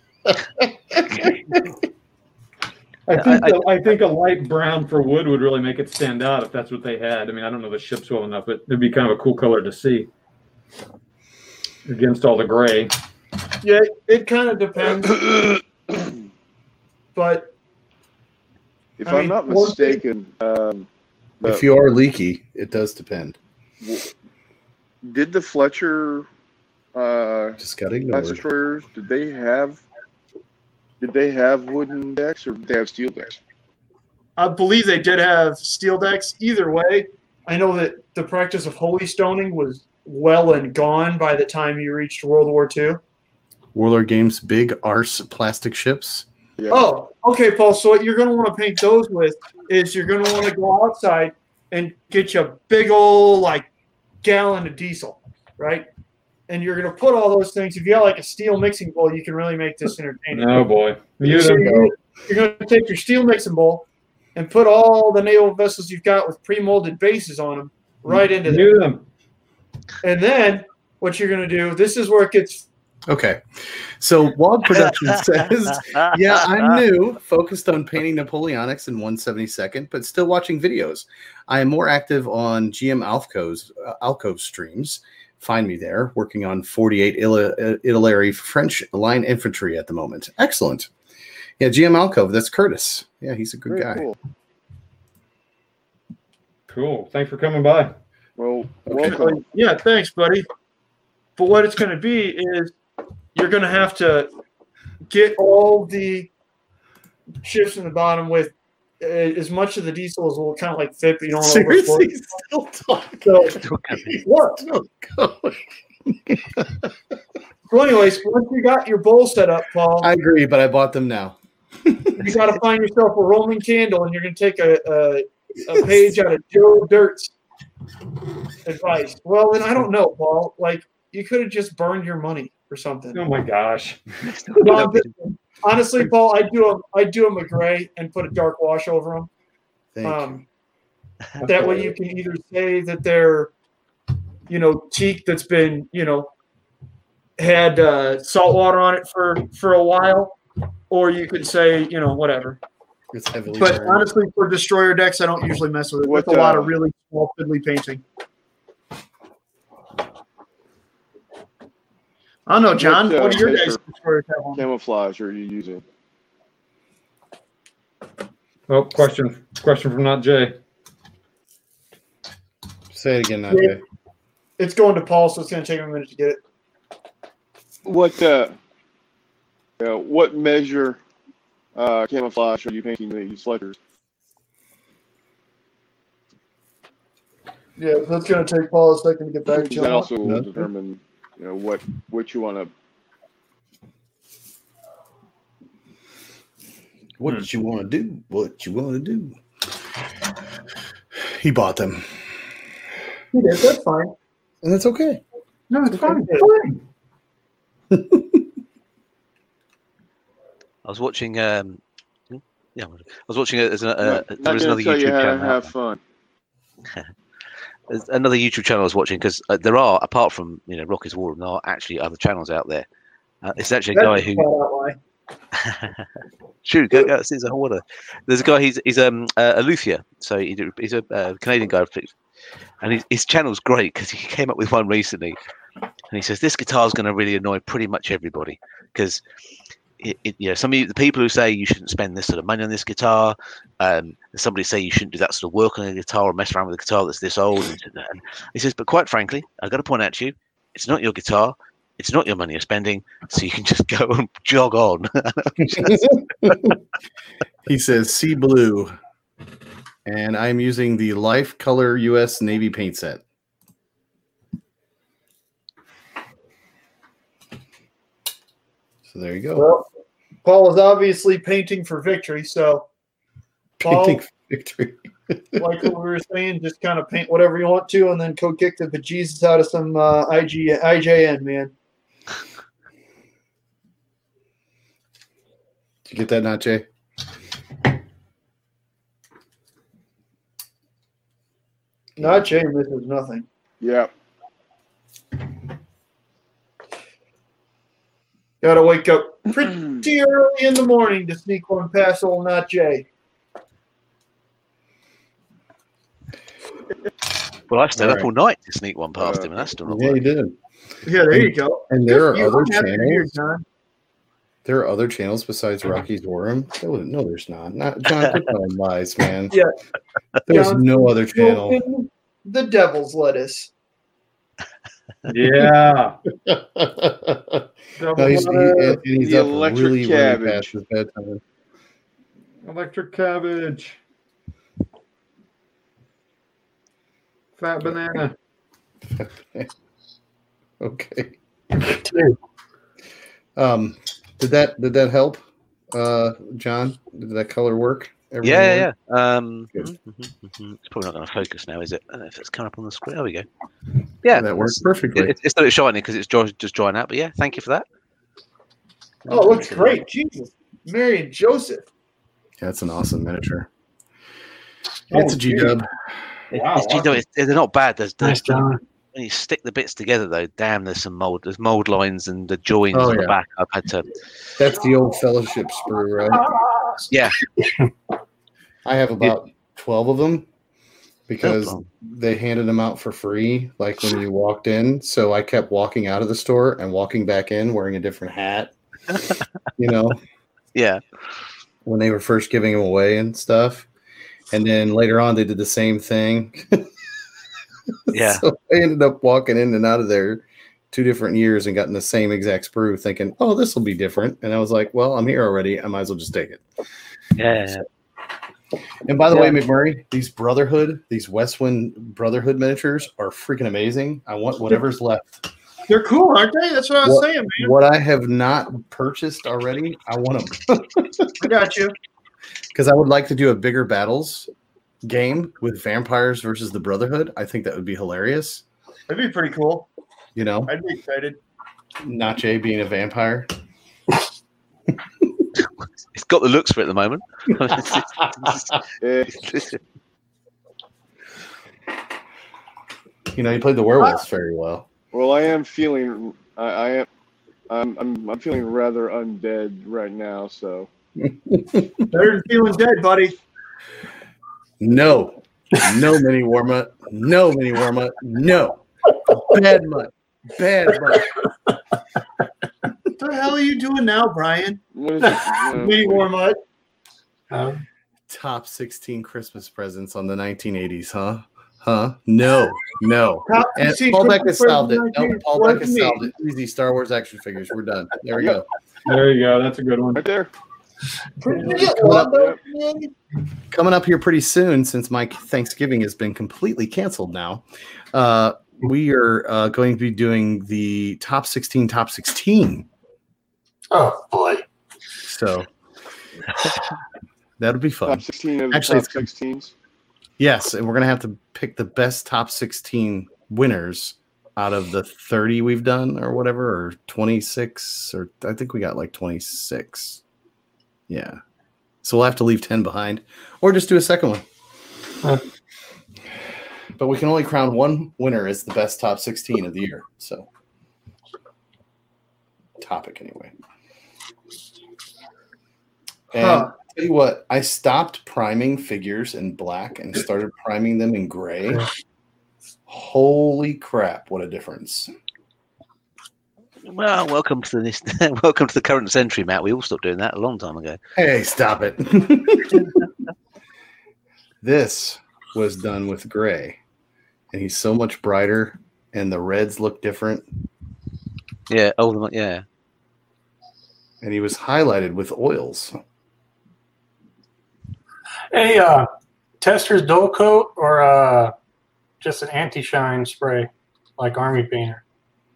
I think a light brown for wood would really make it stand out if that's what they had. I mean, I don't know the ships well enough, but it'd be kind of a cool color to see against all the gray. Yeah, it kind of depends. But if I'm not mistaken, if you are leaky, it does depend. Did the Fletcher just got ignored. Destroyers, did they have wooden decks or did they have steel decks? I believe they did have steel decks. Either way, I know that the practice of holy stoning was well and gone by the time you reached World War II. Warlord Games big arse plastic ships. Yeah. Oh, okay, Paul. So what you're going to want to paint those with is you're going to want to go outside and get you a big old gallon of diesel, right? And you're going to put all those things. If you got a steel mixing bowl, you can really make this entertaining. Oh boy! You're going to take your steel mixing bowl and put all the naval vessels you've got with pre-molded bases on them right into them. And then what you're going to do? This is where it gets. Okay, so WOG Productions says, yeah, I'm new, focused on painting Napoleonics in 1/72nd, but still watching videos. I am more active on GM Alcove streams. Find me there, working on 48 Italy French line infantry at the moment. Excellent. Yeah, GM Alcove, that's Curtis. Yeah, he's a good guy. Cool. Thanks for coming by. Well, welcome. Yeah, thanks, buddy. But what it's going to be is you're going to have to get all the shifts in the bottom with as much of the diesel as will kind of like fit, but you don't want to Seriously, overflow. still talking. So, what? Still going. So, anyways, once you got your bowl set up, Paul, I agree, but I bought them now. you got to find yourself a Roman candle, and you're going to take a page out of Joe Dirt's advice. Well, then I don't know, Paul. Like, you could have just burned your money or something. Oh my gosh. No, honestly, Paul, I do them a gray and put a dark wash over them. Thank you. That way you can either say that they're, teak that's been, had salt water on it for a while, or you could say, whatever. It's heavily But burned. honestly, for destroyer decks, I don't usually mess with it. With a lot of really small fiddly painting. I don't know, John. What do your guys' destroyers have on? Camouflage are you using? Oh, question from Not Jay. Say it again, Najee. It's going to Paul, so it's going to take him a minute to get it. What measure camouflage are you painting these letters? Yeah, that's going to take Paul a second to get back to That you. also will determine, what you want to. What you want to do? What you want to do? He bought them, He did. That's fine. and that's okay. No, it's fine. I was watching. I was watching. There's another tell you YouTube how to channel. have fun. There's another YouTube channel I was watching because there are, apart from Rocky's War Room, there are actually other channels out there. It's actually a guy who. Shoot, go see the water. There's a guy. He's a luthier, so he's a Canadian guy, and his channel's great because he came up with one recently, and he says this guitar is going to really annoy pretty much everybody because. Some of the people who say you shouldn't spend this sort of money on this guitar, somebody say you shouldn't do that sort of work on a guitar or mess around with a guitar that's this old. And he says, but quite frankly, I've got to point out to you, it's not your guitar, it's not your money you're spending, so you can just go and jog on. He says, "See blue," and I'm using the Life Color U.S. Navy paint set. So there you go. Well, Paul is obviously painting for victory, so Paul, Painting for victory. like what we were saying, just kind of paint whatever you want to, and then go kick the bejesus out of some IJN, man. Did you get that, Najee? Not Jay misses nothing. Yeah. Got to wake up pretty early in the morning to sneak one past old Not Jay. Well, I stayed up all night to sneak one past him, and that's still not Yeah, you working. did. Yeah, there you go. And there are You other don't have to hear, channels. John. There are other channels besides Rocky's War Room. No, there's not. John, quit telling lies, man. Yeah. There's John, no other channel. Smoking the devil's lettuce. Yeah. No, he's The up electric really cabbage. past his bedtime. Electric cabbage. Fat banana. Okay. Did that help, John? Did that color work? Yeah. Good. It's probably not going to focus now, is it? I don't know if it's coming up on the screen. There we go. Yeah, That works perfectly. It's not shining because it's just drying out. But yeah, thank you for that. Oh, it looks great. Jesus. Mary and Joseph. That's an awesome miniature. It's a geez. G-dub. Wow. They're not bad. There's Nice, John. when you stick the bits together though, damn, there's some mold. There's mold lines and the joins Oh, on the yeah. back. I've had to. That's the old Fellowship sprue, right? Yeah. I have about 12 of them because Oh. they handed them out for free, like when you walked in. So I kept walking out of the store and walking back in wearing a different hat, Yeah. when they were first giving them away and stuff. And then later on, they did the same thing. Yeah. So I ended up walking in and out of there 2 different years and gotten the same exact sprue, thinking, "Oh, this will be different." And I was like, "Well, I'm here already. I might as well just take it." Yeah. And by the way, McMurray, these Westwind Brotherhood miniatures are freaking amazing. I want whatever's left. They're cool, aren't they? That's what I was saying, man. What I have not purchased already, I want them. I got you. Because I would like to do a bigger battles game with vampires versus the Brotherhood. I think that would be hilarious. That'd be pretty cool. You know, I'd be excited. Nache being a vampire. It's got the looks for it at the moment. You know, you played the werewolves very well. Well, I am feeling. I'm feeling rather undead right now. So Better than feeling dead, buddy. No mini warm-up. No mini warm-up. No. Bad mutt. Bad mutt. What the hell are you doing now, Brian? what is it? Mini warm up. Top 16 Christmas presents on the 1980s, huh? Huh? No. Top And 16 Paul Beck has Christmas solved it. presents No, 1980s. Paul What Beck has do you solved it. Easy Star Wars action figures. We're done. There we go. There you go. That's a good one. Right there. Coming up here pretty soon, since my Thanksgiving has been completely canceled now, we are going to be doing the top 16. Oh boy. So that'll be fun. Top 16 of the Actually, top 16s. Yes, and we're going to have to pick the best top 16 winners out of the 30 we've done or whatever, or 26, or I think we got like 26. Yeah. So we'll have to leave 10 behind or just do a second one. Huh. But we can only crown one winner as the best top 16 of the year. So, topic anyway. And tell you what, I stopped priming figures in black and started priming them in gray. Holy crap, what a difference. Well, welcome to the current century, Matt. We all stopped doing that a long time ago. Hey, stop it. This was done with gray, and he's so much brighter, and the reds look different. Yeah, yeah. And he was highlighted with oils. Hey, Tester's dull coat or just an anti-shine spray like Army Painter?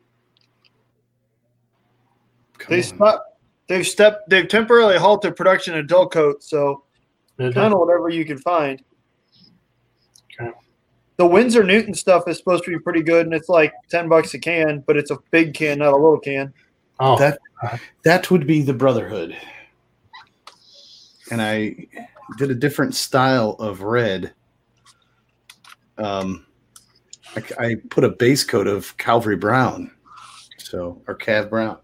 They've temporarily halted production of dull coat, so Did kind they? of whatever you can find. Okay. The Windsor Newton stuff is supposed to be pretty good, and it's like $10 a can, but it's a big can, not a little can. Oh, That would be the Brotherhood. And I did a different style of red. I put a base coat of Calvary Brown, or Cav Brown.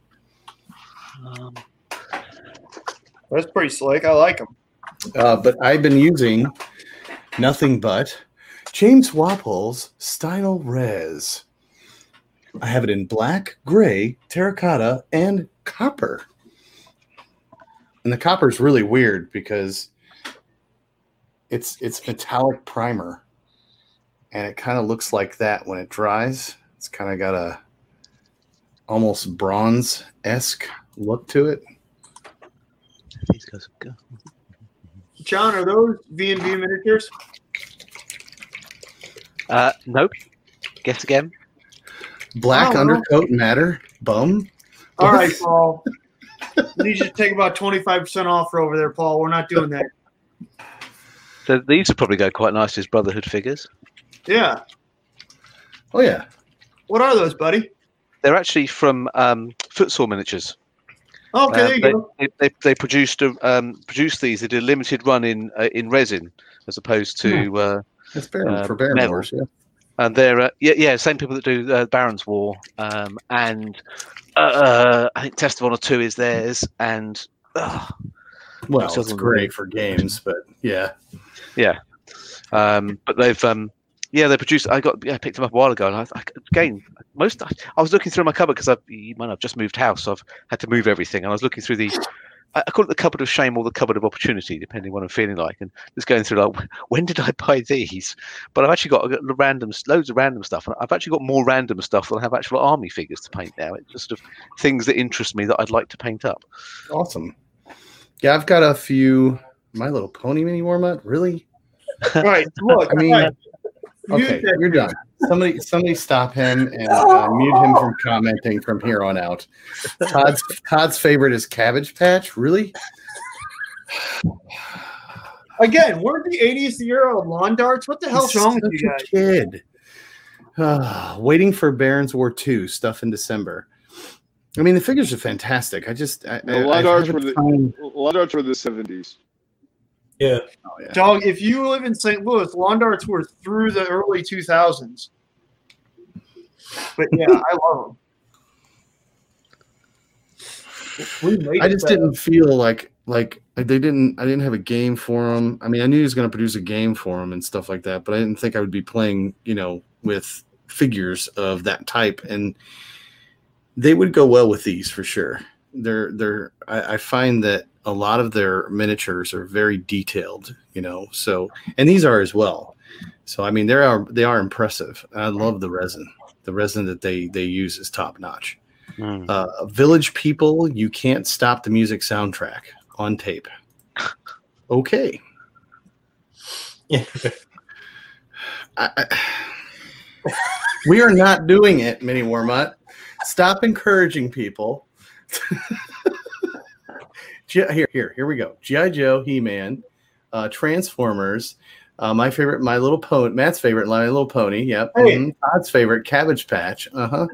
That's pretty slick. I like them. But I've been using nothing but James Wapple's Style Res. I have it in black, gray, terracotta, and copper. And the copper is really weird because it's metallic primer, and it kind of looks like that when it dries. It's kind of got a almost bronze-esque look to it. These guys are good. John, are those V&V miniatures? Nope. Guess again. Black Oh, undercoat matter, bum. All right, Paul. I need you to take about 25% off for over there, Paul. We're not doing that. So these would probably go quite nicely as Brotherhood figures. Yeah. Oh yeah. What are those, buddy? They're actually from Footsore Miniatures. Oh, okay, there you go. They produced these. They did a limited run in resin as opposed to That's fair for Baron metal. Wars, yeah. And they're same people that do Baron's War, and I think Test of Honor 2 is theirs, and Well, it's great for games, but yeah. But they've they produced. I picked them up a while ago, and I was looking through my cupboard because you might have just moved house, so I've had to move everything, and I was looking through the I call it the cupboard of shame or the cupboard of opportunity, depending on what I'm feeling like, and just going through like, when did I buy these? But I've actually got loads of random stuff, and I've actually got more random stuff than I have actual army figures to paint now. It's just sort of things that interest me that I'd like to paint up. Awesome. Yeah, I've got a few My Little Pony mini Warmut. Really? Right. Look, I mean, okay, you're done. Somebody stop him and mute him from commenting from here on out. Todd's favorite is Cabbage Patch. Really? again, weren't the 80s the year of lawn darts? What the hell's wrong with you guys? Kid. Waiting for Barons War 2 stuff in December. I mean, the figures are fantastic. Lawn darts were the 70s. Yeah. Oh, yeah. Dog, if you live in St. Louis, lawn darts were through the early 2000s. But yeah, I love them. I just didn't feel like I didn't have a game for them. I mean, I knew he was going to produce a game for them and stuff like that, but I didn't think I would be playing, with figures of that type, and they would go well with these for sure. I find that a lot of their miniatures are very detailed, so, and these are as well. So, I mean, they are impressive. I love the resin. The resin that they use is top notch. Village People, You Can't Stop the Music soundtrack on tape. Okay. Yeah. We are not doing it, Mini Warmut. Stop encouraging people. Here we go. G.I. Joe, He-Man, Transformers, my favorite, My Little Pony, Matt's favorite, My Little Pony. Yep. Hey. Todd's favorite, Cabbage Patch.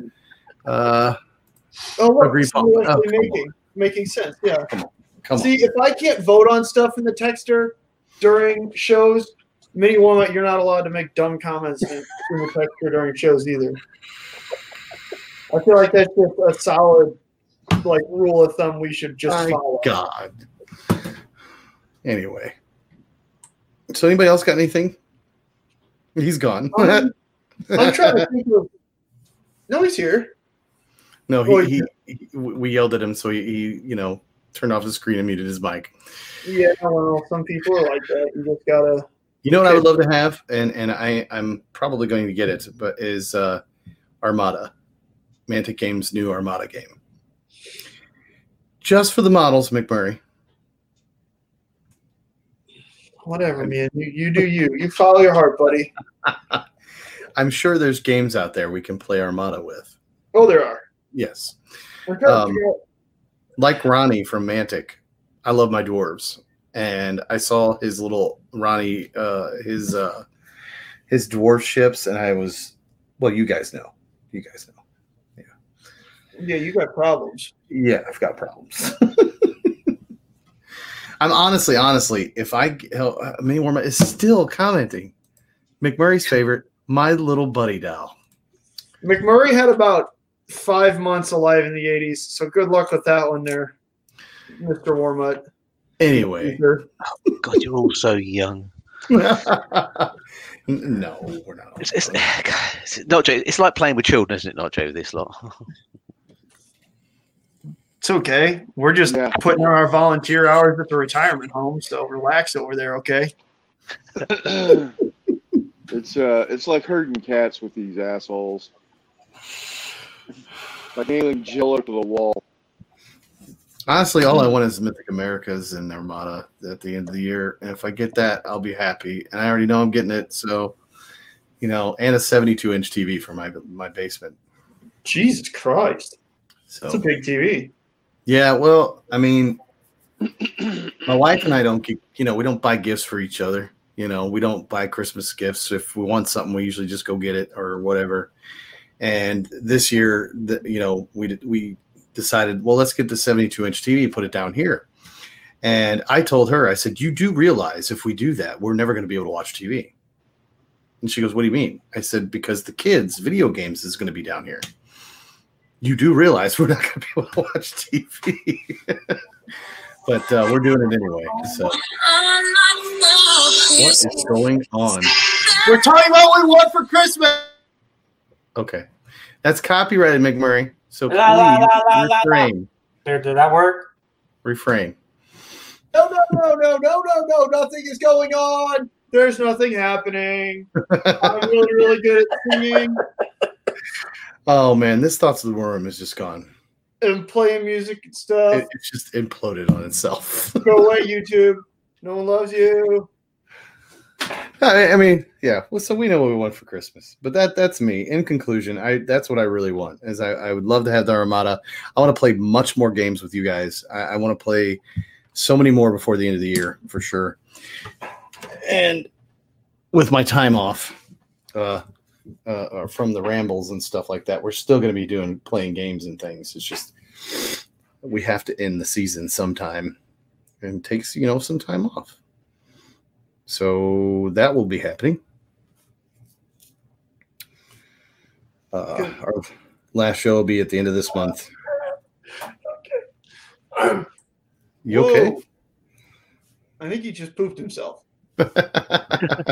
Making sense. Yeah. Come on. See, if I can't vote on stuff in the texter during shows, Mini Warmut, you're not allowed to make dumb comments in the texter during shows either. I feel like that's just a solid rule of thumb we should just follow. God. Anyway. So anybody else got anything? He's gone. I'm trying to think of. No, he's here. No, we yelled at him, so he turned off the screen and muted his mic. Yeah, well, some people are like that. You just gotta. You know what I would love to have, and I'm probably going to get it, but is Armada, Mantic Games' new Armada game. Just for the models, McMurray. Whatever, man. You do you. You follow your heart, buddy. I'm sure there's games out there we can play Armada with. Oh, there are. Yes. Okay. Like Ronnie from Mantic, I love my dwarves. And I saw his little Ronnie, his dwarf ships, and I was, well, you guys know. Yeah. Yeah, you got problems. Yeah, I've got problems. I'm honestly, if Mini Warmut is still commenting. McMurray's favorite, My Little Buddy Doll. McMurray had about 5 months alive in the 80s, so good luck with that one there, Mr. Warmut. Anyway. Oh, God, you're all so young. No, we're not. It's not Joe. It's like playing with children, isn't it? Not Joe. This lot. It's okay. We're just putting in our volunteer hours at the retirement home, so relax over there, okay? It's like herding cats with these assholes. Like nailing Jell-O to the wall. Honestly, all I want is Mythic Americas and Armada at the end of the year. And if I get that, I'll be happy. And I already know I'm getting it. So, and a 72-inch TV for my basement. Jesus Christ. So that's a big TV. Yeah, well, I mean, my wife and I don't get, we don't buy gifts for each other. We don't buy Christmas gifts. If we want something, we usually just go get it or whatever. And this year, we decided, well, let's get the 72-inch TV, put it down here. And I told her, I said, you do realize if we do that, we're never going to be able to watch TV. And she goes, what do you mean? I said, because the kids' video games is going to be down here. You do realize we're not going to be able to watch TV. But we're doing it anyway. So what is going on? We're talking about what we want for Christmas. Okay. That's copyrighted, McMurray. So please refrain. Did that work? Refrain. No, nothing is going on. There's nothing happening. I'm really, really good at singing Oh man, this Thoughts of the Worm is just gone. and playing music and stuff. It's just imploded on itself. Go away, YouTube. No one loves you. I mean, yeah. Well, so we know what we want for Christmas, but that's me. In conclusion, that's what I really want. Is I would love to have the Armada. I want to play much more games with you guys. I want to play so many more before the end of the year for sure. And with my time off from the rambles and stuff like that, we're still going to be playing games and things. It's just we have to end the season sometime and takes some time off. So that will be happening. Our last show will be at the end of this month. You okay? Whoa. I think he just pooped himself. The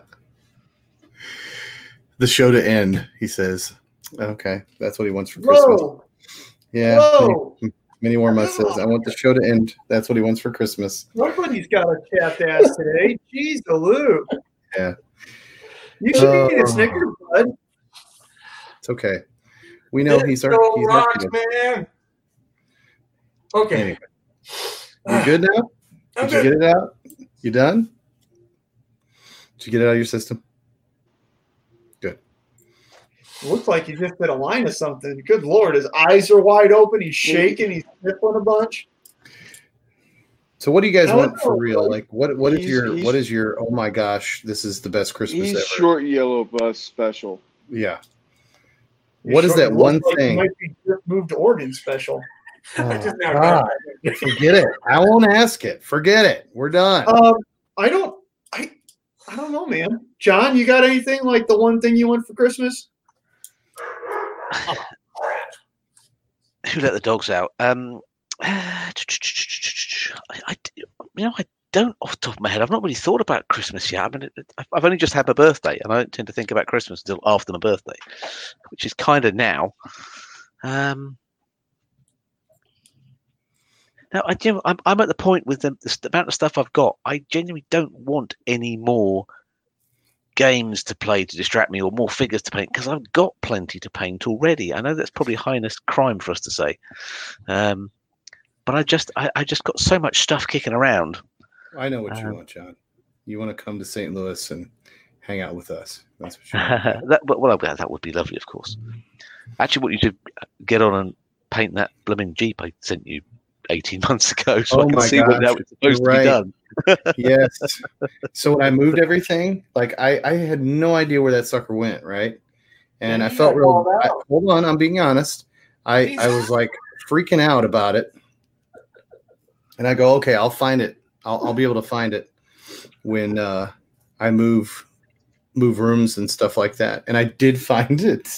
show to end, he says. Okay, that's what he wants for Christmas. Whoa. Yeah. Whoa. Minnie Warmuth says, I want the show to end. That's what he wants for Christmas. Nobody's got a chapped ass today. Jeez, Luke. Yeah. You should eat a Snickers, bud. It's okay. We know he's our rocks, man. Okay. Anyway. You good now? Did you get it out? You done? Did you get it out of your system? Good. Looks like he just did a line of something. Good Lord, his eyes are wide open. He's shaking. He's sniffling a bunch. So what do you guys want for real? Like what is your oh my gosh, this is the best Christmas ever? Short Yellow Bus special. Yeah. What is that one thing? Might be just moved to Oregon special. Oh, God. Forget it. I won't ask it. Forget it. We're done. I don't know, man. John, you got anything like the one thing you want for Christmas? Who let the dogs out? I don't off the top of my head. I've not really thought about Christmas yet. I mean, I've only just had my birthday, and I don't tend to think about Christmas until after my birthday, which is kind of now. Now, I'm at the point with the amount of stuff I've got. I genuinely don't want any more games to play to distract me or more figures to paint because I've got plenty to paint already. I know that's probably highness crime for us to say, but I just got so much stuff kicking around. I know what you want, John. You want to come to St. Louis and hang out with us. That's what you want. That would be lovely, of course. Actually, what you should get on and paint that blooming Jeep I sent you 18 months ago so I can see what that was supposed to be done. Yes. So when I moved everything, like I had no idea where that sucker went, right? And I felt hold on, I'm being honest. I was like freaking out about it. And I go, okay, I'll find it. I'll be able to find it when I move rooms and stuff like that. And I did find it.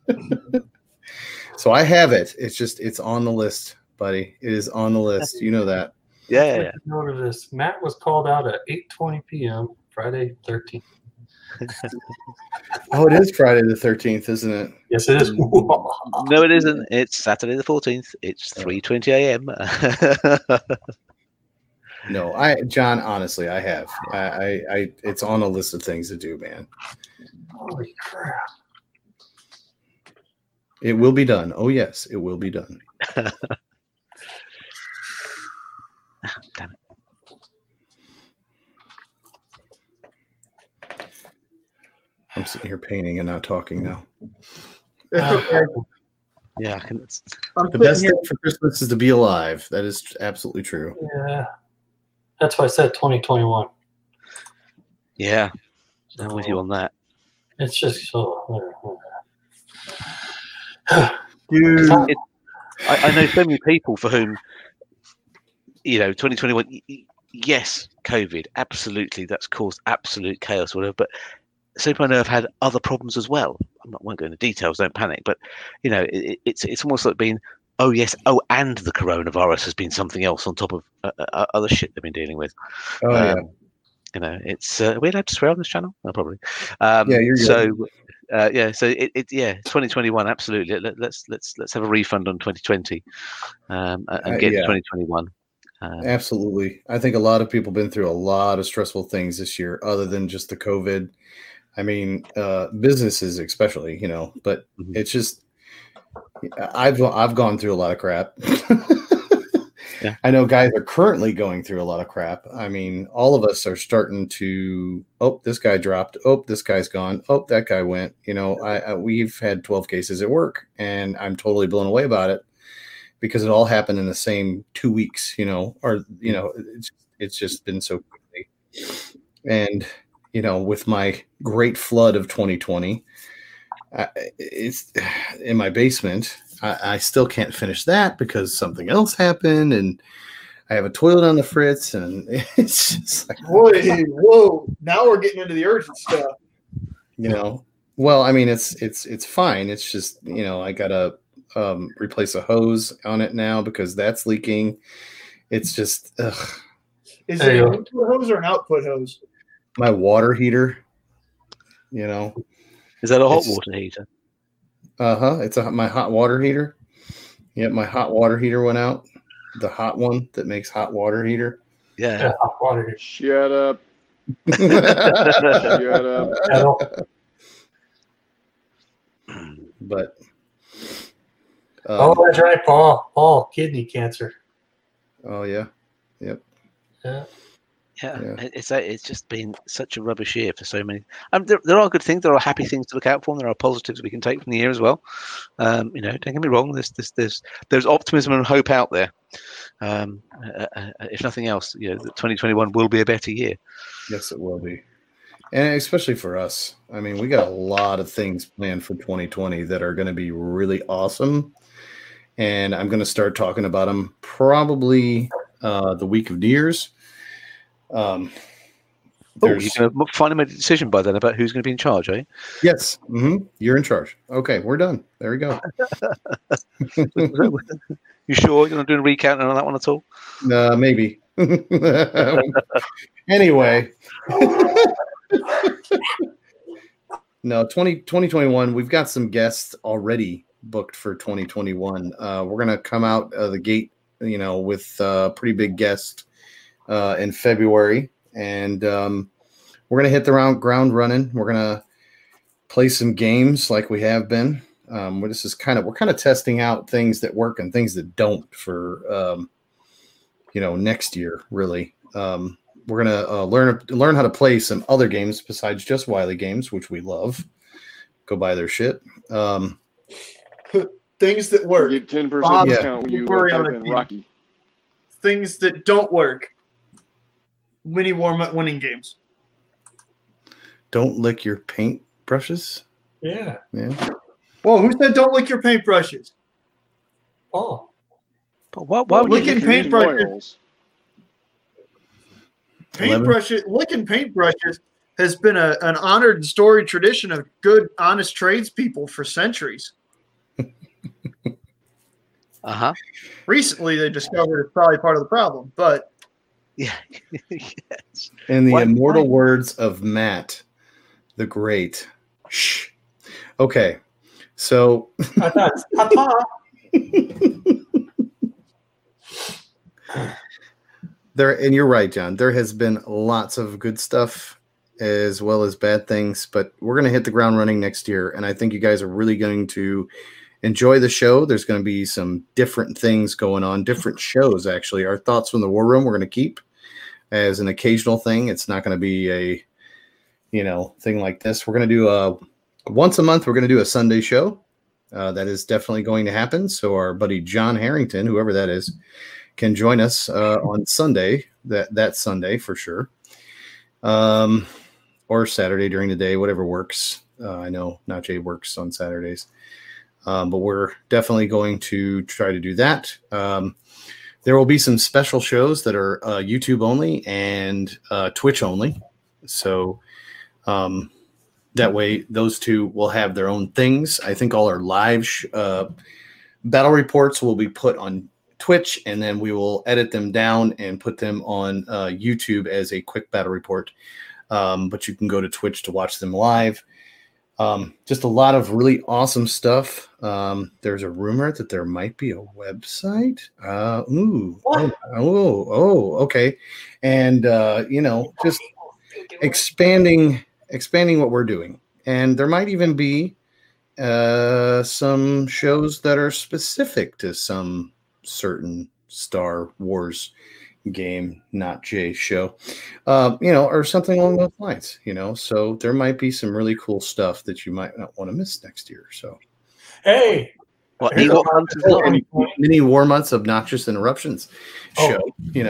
So I have it. It's on the list, buddy. It is on the list. You know that. Yeah. Note of this. Matt was called out at 8:20 p.m. Friday 13th. Oh, it is Friday the 13th, isn't it? Yes, it is. No, it isn't. It's Saturday the 14th. It's 3:20 a.m. No, John, honestly, I have. I it's on a list of things to do, man. Holy crap. It will be done. Oh, yes, it will be done. Damn it. I'm sitting here painting and not talking now. Yeah, I can. The best thing for Christmas is to be alive. That is absolutely true. Yeah. That's why I said 2021. Yeah, I'm with you on that. It's just so. Dude. I know so many people for whom, 2021, yes, COVID, absolutely, that's caused absolute chaos or whatever, but some people I know have had other problems as well. I won't go into details, don't panic, but, it's almost like being, oh, yes, and the coronavirus has been something else on top of other shit they've been dealing with. Oh, yeah. It's, are we allowed to swear on this channel? No, probably. Yeah, you're good. So, so it's 2021, absolutely. Let's have a refund on 2020 and get 2021. Absolutely. I think a lot of people been through a lot of stressful things this year, other than just the COVID. I mean, businesses especially, but it's just, I've gone through a lot of crap. Yeah. I know guys are currently going through a lot of crap. I mean, all of us are starting to, this guy dropped. This guy's gone. That guy went. We've had 12 cases at work, and I'm totally blown away about it because it all happened in the same 2 weeks, it's just been so quickly. And, with my great flood of 2020, it's in my basement. I still can't finish that because something else happened, and I have a toilet on the fritz, and it's just like, whoa! Now we're getting into the urgent stuff. Well, I mean, it's fine. It's just I gotta replace a hose on it now because that's leaking. It's just Is it an input hose or an output hose? My water heater. Is that a hot water heater? It's my hot water heater. Yep, my hot water heater went out. The hot one that makes hot water heater. Yeah. Hot water heater. Shut up. Shut up. But that's right, Paul, kidney cancer. Oh yeah. Yep. Yeah. It's just been such a rubbish year for so many. There are good things. There are happy things to look out for. And there are positives we can take from the year as well. Don't get me wrong. There's optimism and hope out there. If nothing else, 2021 will be a better year. Yes, it will be, and especially for us. I mean, we got a lot of things planned for 2020 that are going to be really awesome, and I'm going to start talking about them probably the week of New Year's. You're going to finally make a decision by then about who's going to be in charge, eh? Yes. Mm-hmm. You're in charge. Okay, we're done. There we go. You sure you're not doing a recount on that one at all? Maybe. Anyway. No, 2021, we've got some guests already booked for 2021. We're going to come out of the gate, with a pretty big guest in February, and we're going to hit the ground running. We're going to play some games like we have been. We're kind of testing out things that work and things that don't for next year. Really, we're going to learn how to play some other games besides just Wiley games, which we love. Go buy their shit. Things that work. You get 10% discount when you type in Rocky. Things that don't work. Mini warm-up winning games. Don't lick your paint brushes. Yeah. Whoa, who said don't lick your paintbrushes? Oh. But why licking paintbrushes? Licking paintbrushes has been an honored and storied tradition of good, honest tradespeople for centuries. Recently, they discovered it's probably part of the problem, but yeah. Yes. In the immortal words of Matt, the Great. Shh. Okay. So and you're right, John. There has been lots of good stuff as well as bad things, but we're going to hit the ground running next year, and I think you guys are really going to enjoy the show. There's going to be some different things going on, different shows actually. Our Thoughts from the War Room we're going to keep as an occasional thing. It's not going to be a thing like this. We're going to do once a month. We're going to do a Sunday show. That is definitely going to happen. So our buddy John Harrington, whoever that is, can join us on Sunday. That Sunday for sure, or Saturday during the day, whatever works. I know Najee works on Saturdays, but we're definitely going to try to do that. There will be some special shows that are YouTube only and Twitch only. So that way, those two will have their own things. I think all our live battle reports will be put on Twitch, and then we will edit them down and put them on YouTube as a quick battle report. But you can go to Twitch to watch them live. Just a lot of really awesome stuff. There's a rumor that there might be a website. Okay. And just expanding what we're doing. And there might even be some shows that are specific to some certain Star Wars game, not Jay show, or something along those lines, so there might be some really cool stuff that you might not want to miss next year. So, hey, mini War Months Obnoxious Interruptions show,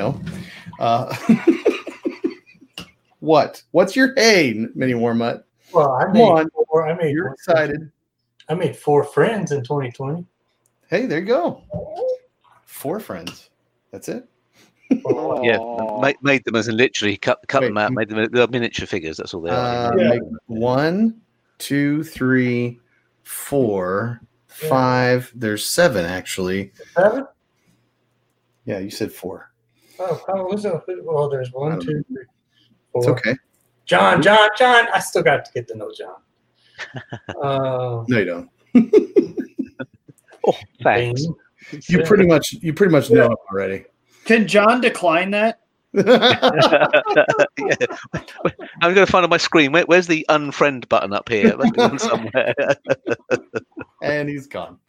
what's your mini War Month? Well, I made you're excited. I made 4 friends in 2020. Hey, there you go. 4 friends. That's it. Yeah, made them as in literally cut them out, made them they're miniature figures. That's all they are. Make 1, 2, 3, 4, 5. There's 7 actually. 7? Yeah, you said 4. Oh, how was it? Well, there's 1, 2, 3, 4. It's okay. John. I still got to get to know John. No, you don't. Oh, thanks. You pretty much know him already. Can John decline that? Yeah. I'm going to find on my screen. Where's the unfriend button up here? Must be on somewhere. And he's gone.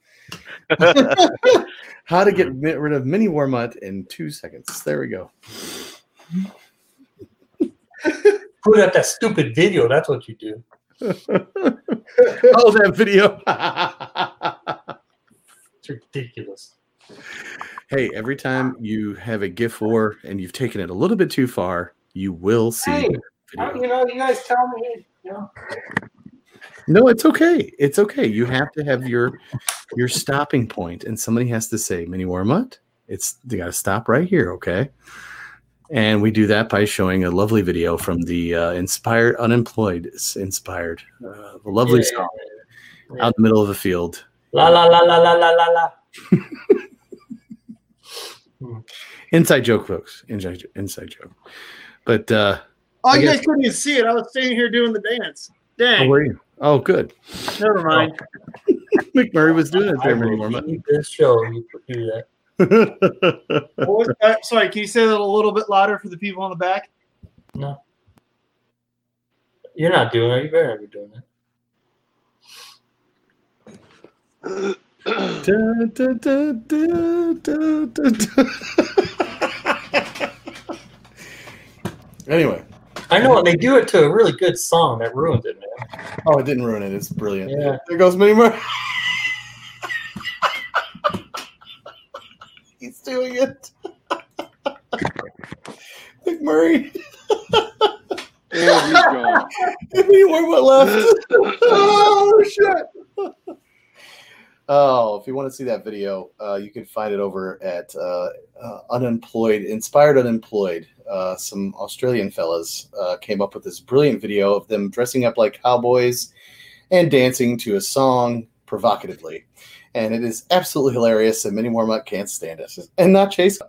How to get rid of Mini War Month in 2 seconds. There we go. Put up that stupid video. That's what you do. Oh, that video. It's ridiculous. Hey, every time you have a GIF war and you've taken it a little bit too far, you will see Hey, video. you guys tell me, No, it's okay. It's okay. You have to have your stopping point, and somebody has to say, Mini War Month, they got to stop right here, okay? And we do that by showing a lovely video from the Inspired Unemployed. Inspired. The lovely song out in the middle of the field. La la la la la la la la. Inside joke, folks. Inside joke. But you guys couldn't even see it. I was standing here doing the dance. Dang. How were you? Oh, good. Never mind. McMurray was doing it there Mini War Month. This show, you do that. Sorry, can you say that a little bit louder for the people on the back? No. You're not doing it. You better not be doing it. Anyway, I know they do it to a really good song that ruins it, man. Oh, it didn't ruin it. It's brilliant. Yeah. There goes Mini Murray. He's doing it. McMurray. And he's gone. Mini War Month left. Oh shit. Oh, if you want to see that video, you can find it over at Inspired Unemployed. Some Australian fellas came up with this brilliant video of them dressing up like cowboys and dancing to a song provocatively. And it is absolutely hilarious, and Mini War Month can't stand it. And not Chase.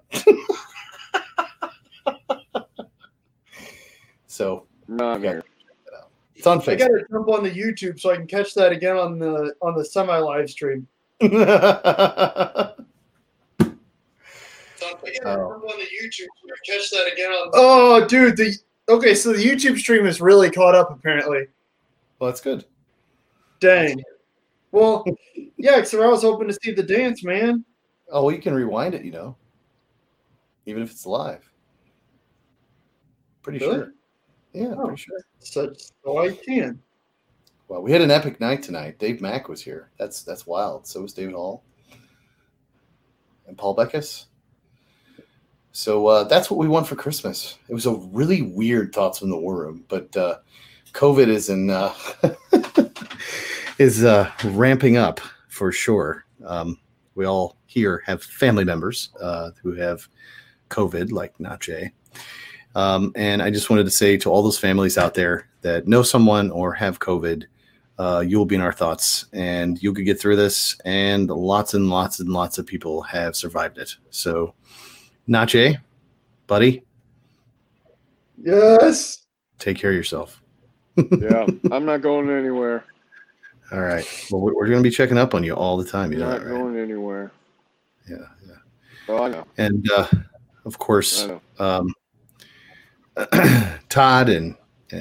So, it's on Facebook. I gotta jump on the YouTube so I can catch that again on the semi live stream. Oh, dude, so the YouTube stream is really caught up apparently. Well, that's good. Dang. Well, yeah, because I was hoping to see the dance, man. Oh, well, you can rewind it, even if it's live. Pretty sure. Yeah, pretty sure. So I can. Well, we had an epic night tonight. Dave Mack was here. That's wild. So was David Hall and Paul Beckus. So that's what we want for Christmas. It was a really weird Thoughts from the War Room, but COVID is ramping up for sure. We all here have family members who have COVID, like Najee. And I just wanted to say to all those families out there that know someone or have COVID, you'll be in our thoughts, and you could get through this. And lots and lots and lots of people have survived it. So, Najee, buddy. Yes. Take care of yourself. Yeah, I'm not going anywhere. All right. Well, we're going to be checking up on you all the time. You know Not that, right? going anywhere. Yeah. Oh, I know. And of course, I Todd and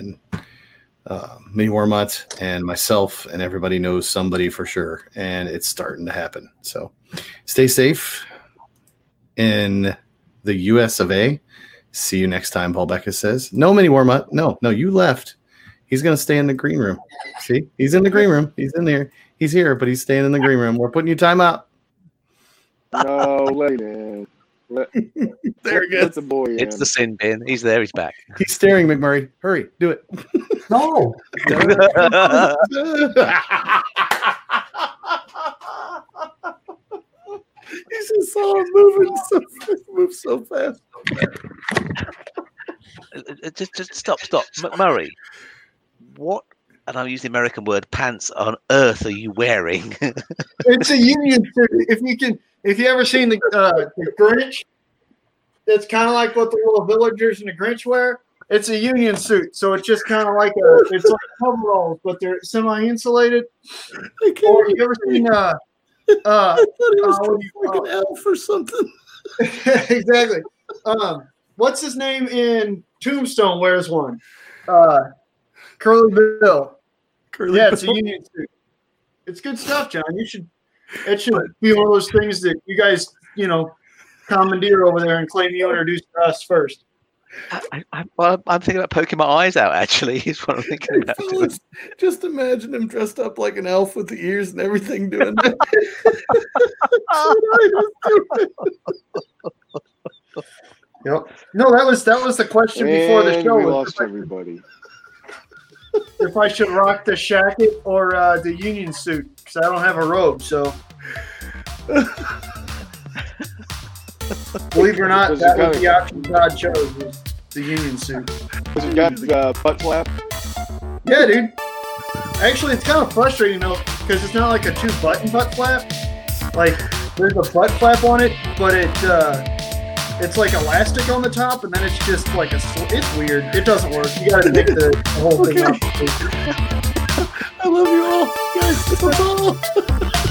Mini Warmutt and myself and everybody knows somebody for sure, and it's starting to happen. So stay safe in the US of A. See you next time, Paul Becca says. No, Mini Warmutt. No, you left. He's going to stay in the green room. See? He's in the green room. He's in there. He's here, but he's staying in the green room. We're putting you time out. No, let him in. There he Let goes. the boy in. It's the sin bin. He's there. He's back. He's staring, McMurray. Hurry, do it. No. You just saw him moving so fast. Just stop. McMurray, what, and I'll use the American word, pants on earth are you wearing? It's a union suit. If you ever seen the Grinch, it's kind of like what the little villagers in the Grinch wear. It's a union suit, so it's just kind of like it's like coveralls, but they're semi-insulated. Or you ever seen I thought he was what do you like call an elf or something. exactly. What's his name in Tombstone wears one? Curly Bill. Yeah, it's a union suit. It's good stuff, John. It should be one of those things that you guys, commandeer over there and claim you introduced to us first. I'm thinking about poking my eyes out, actually, is what I'm thinking about doing. Fellas, just imagine him dressed up like an elf with the ears and everything doing that. Yep. No, that was the question before the show. We was lost everybody. if I should rock the shacket or the union suit, because I don't have a robe. So, believe it or not, that was the option Todd chose, was the union suit. Does it got butt flap? Yeah, dude. Actually, it's kind of frustrating though, because it's not like a 2-button butt flap. Like there's a butt flap on it, but it's like elastic on the top, and then it's just like it's weird. It doesn't work. You got to take the whole thing out. I love you all, guys. That's all.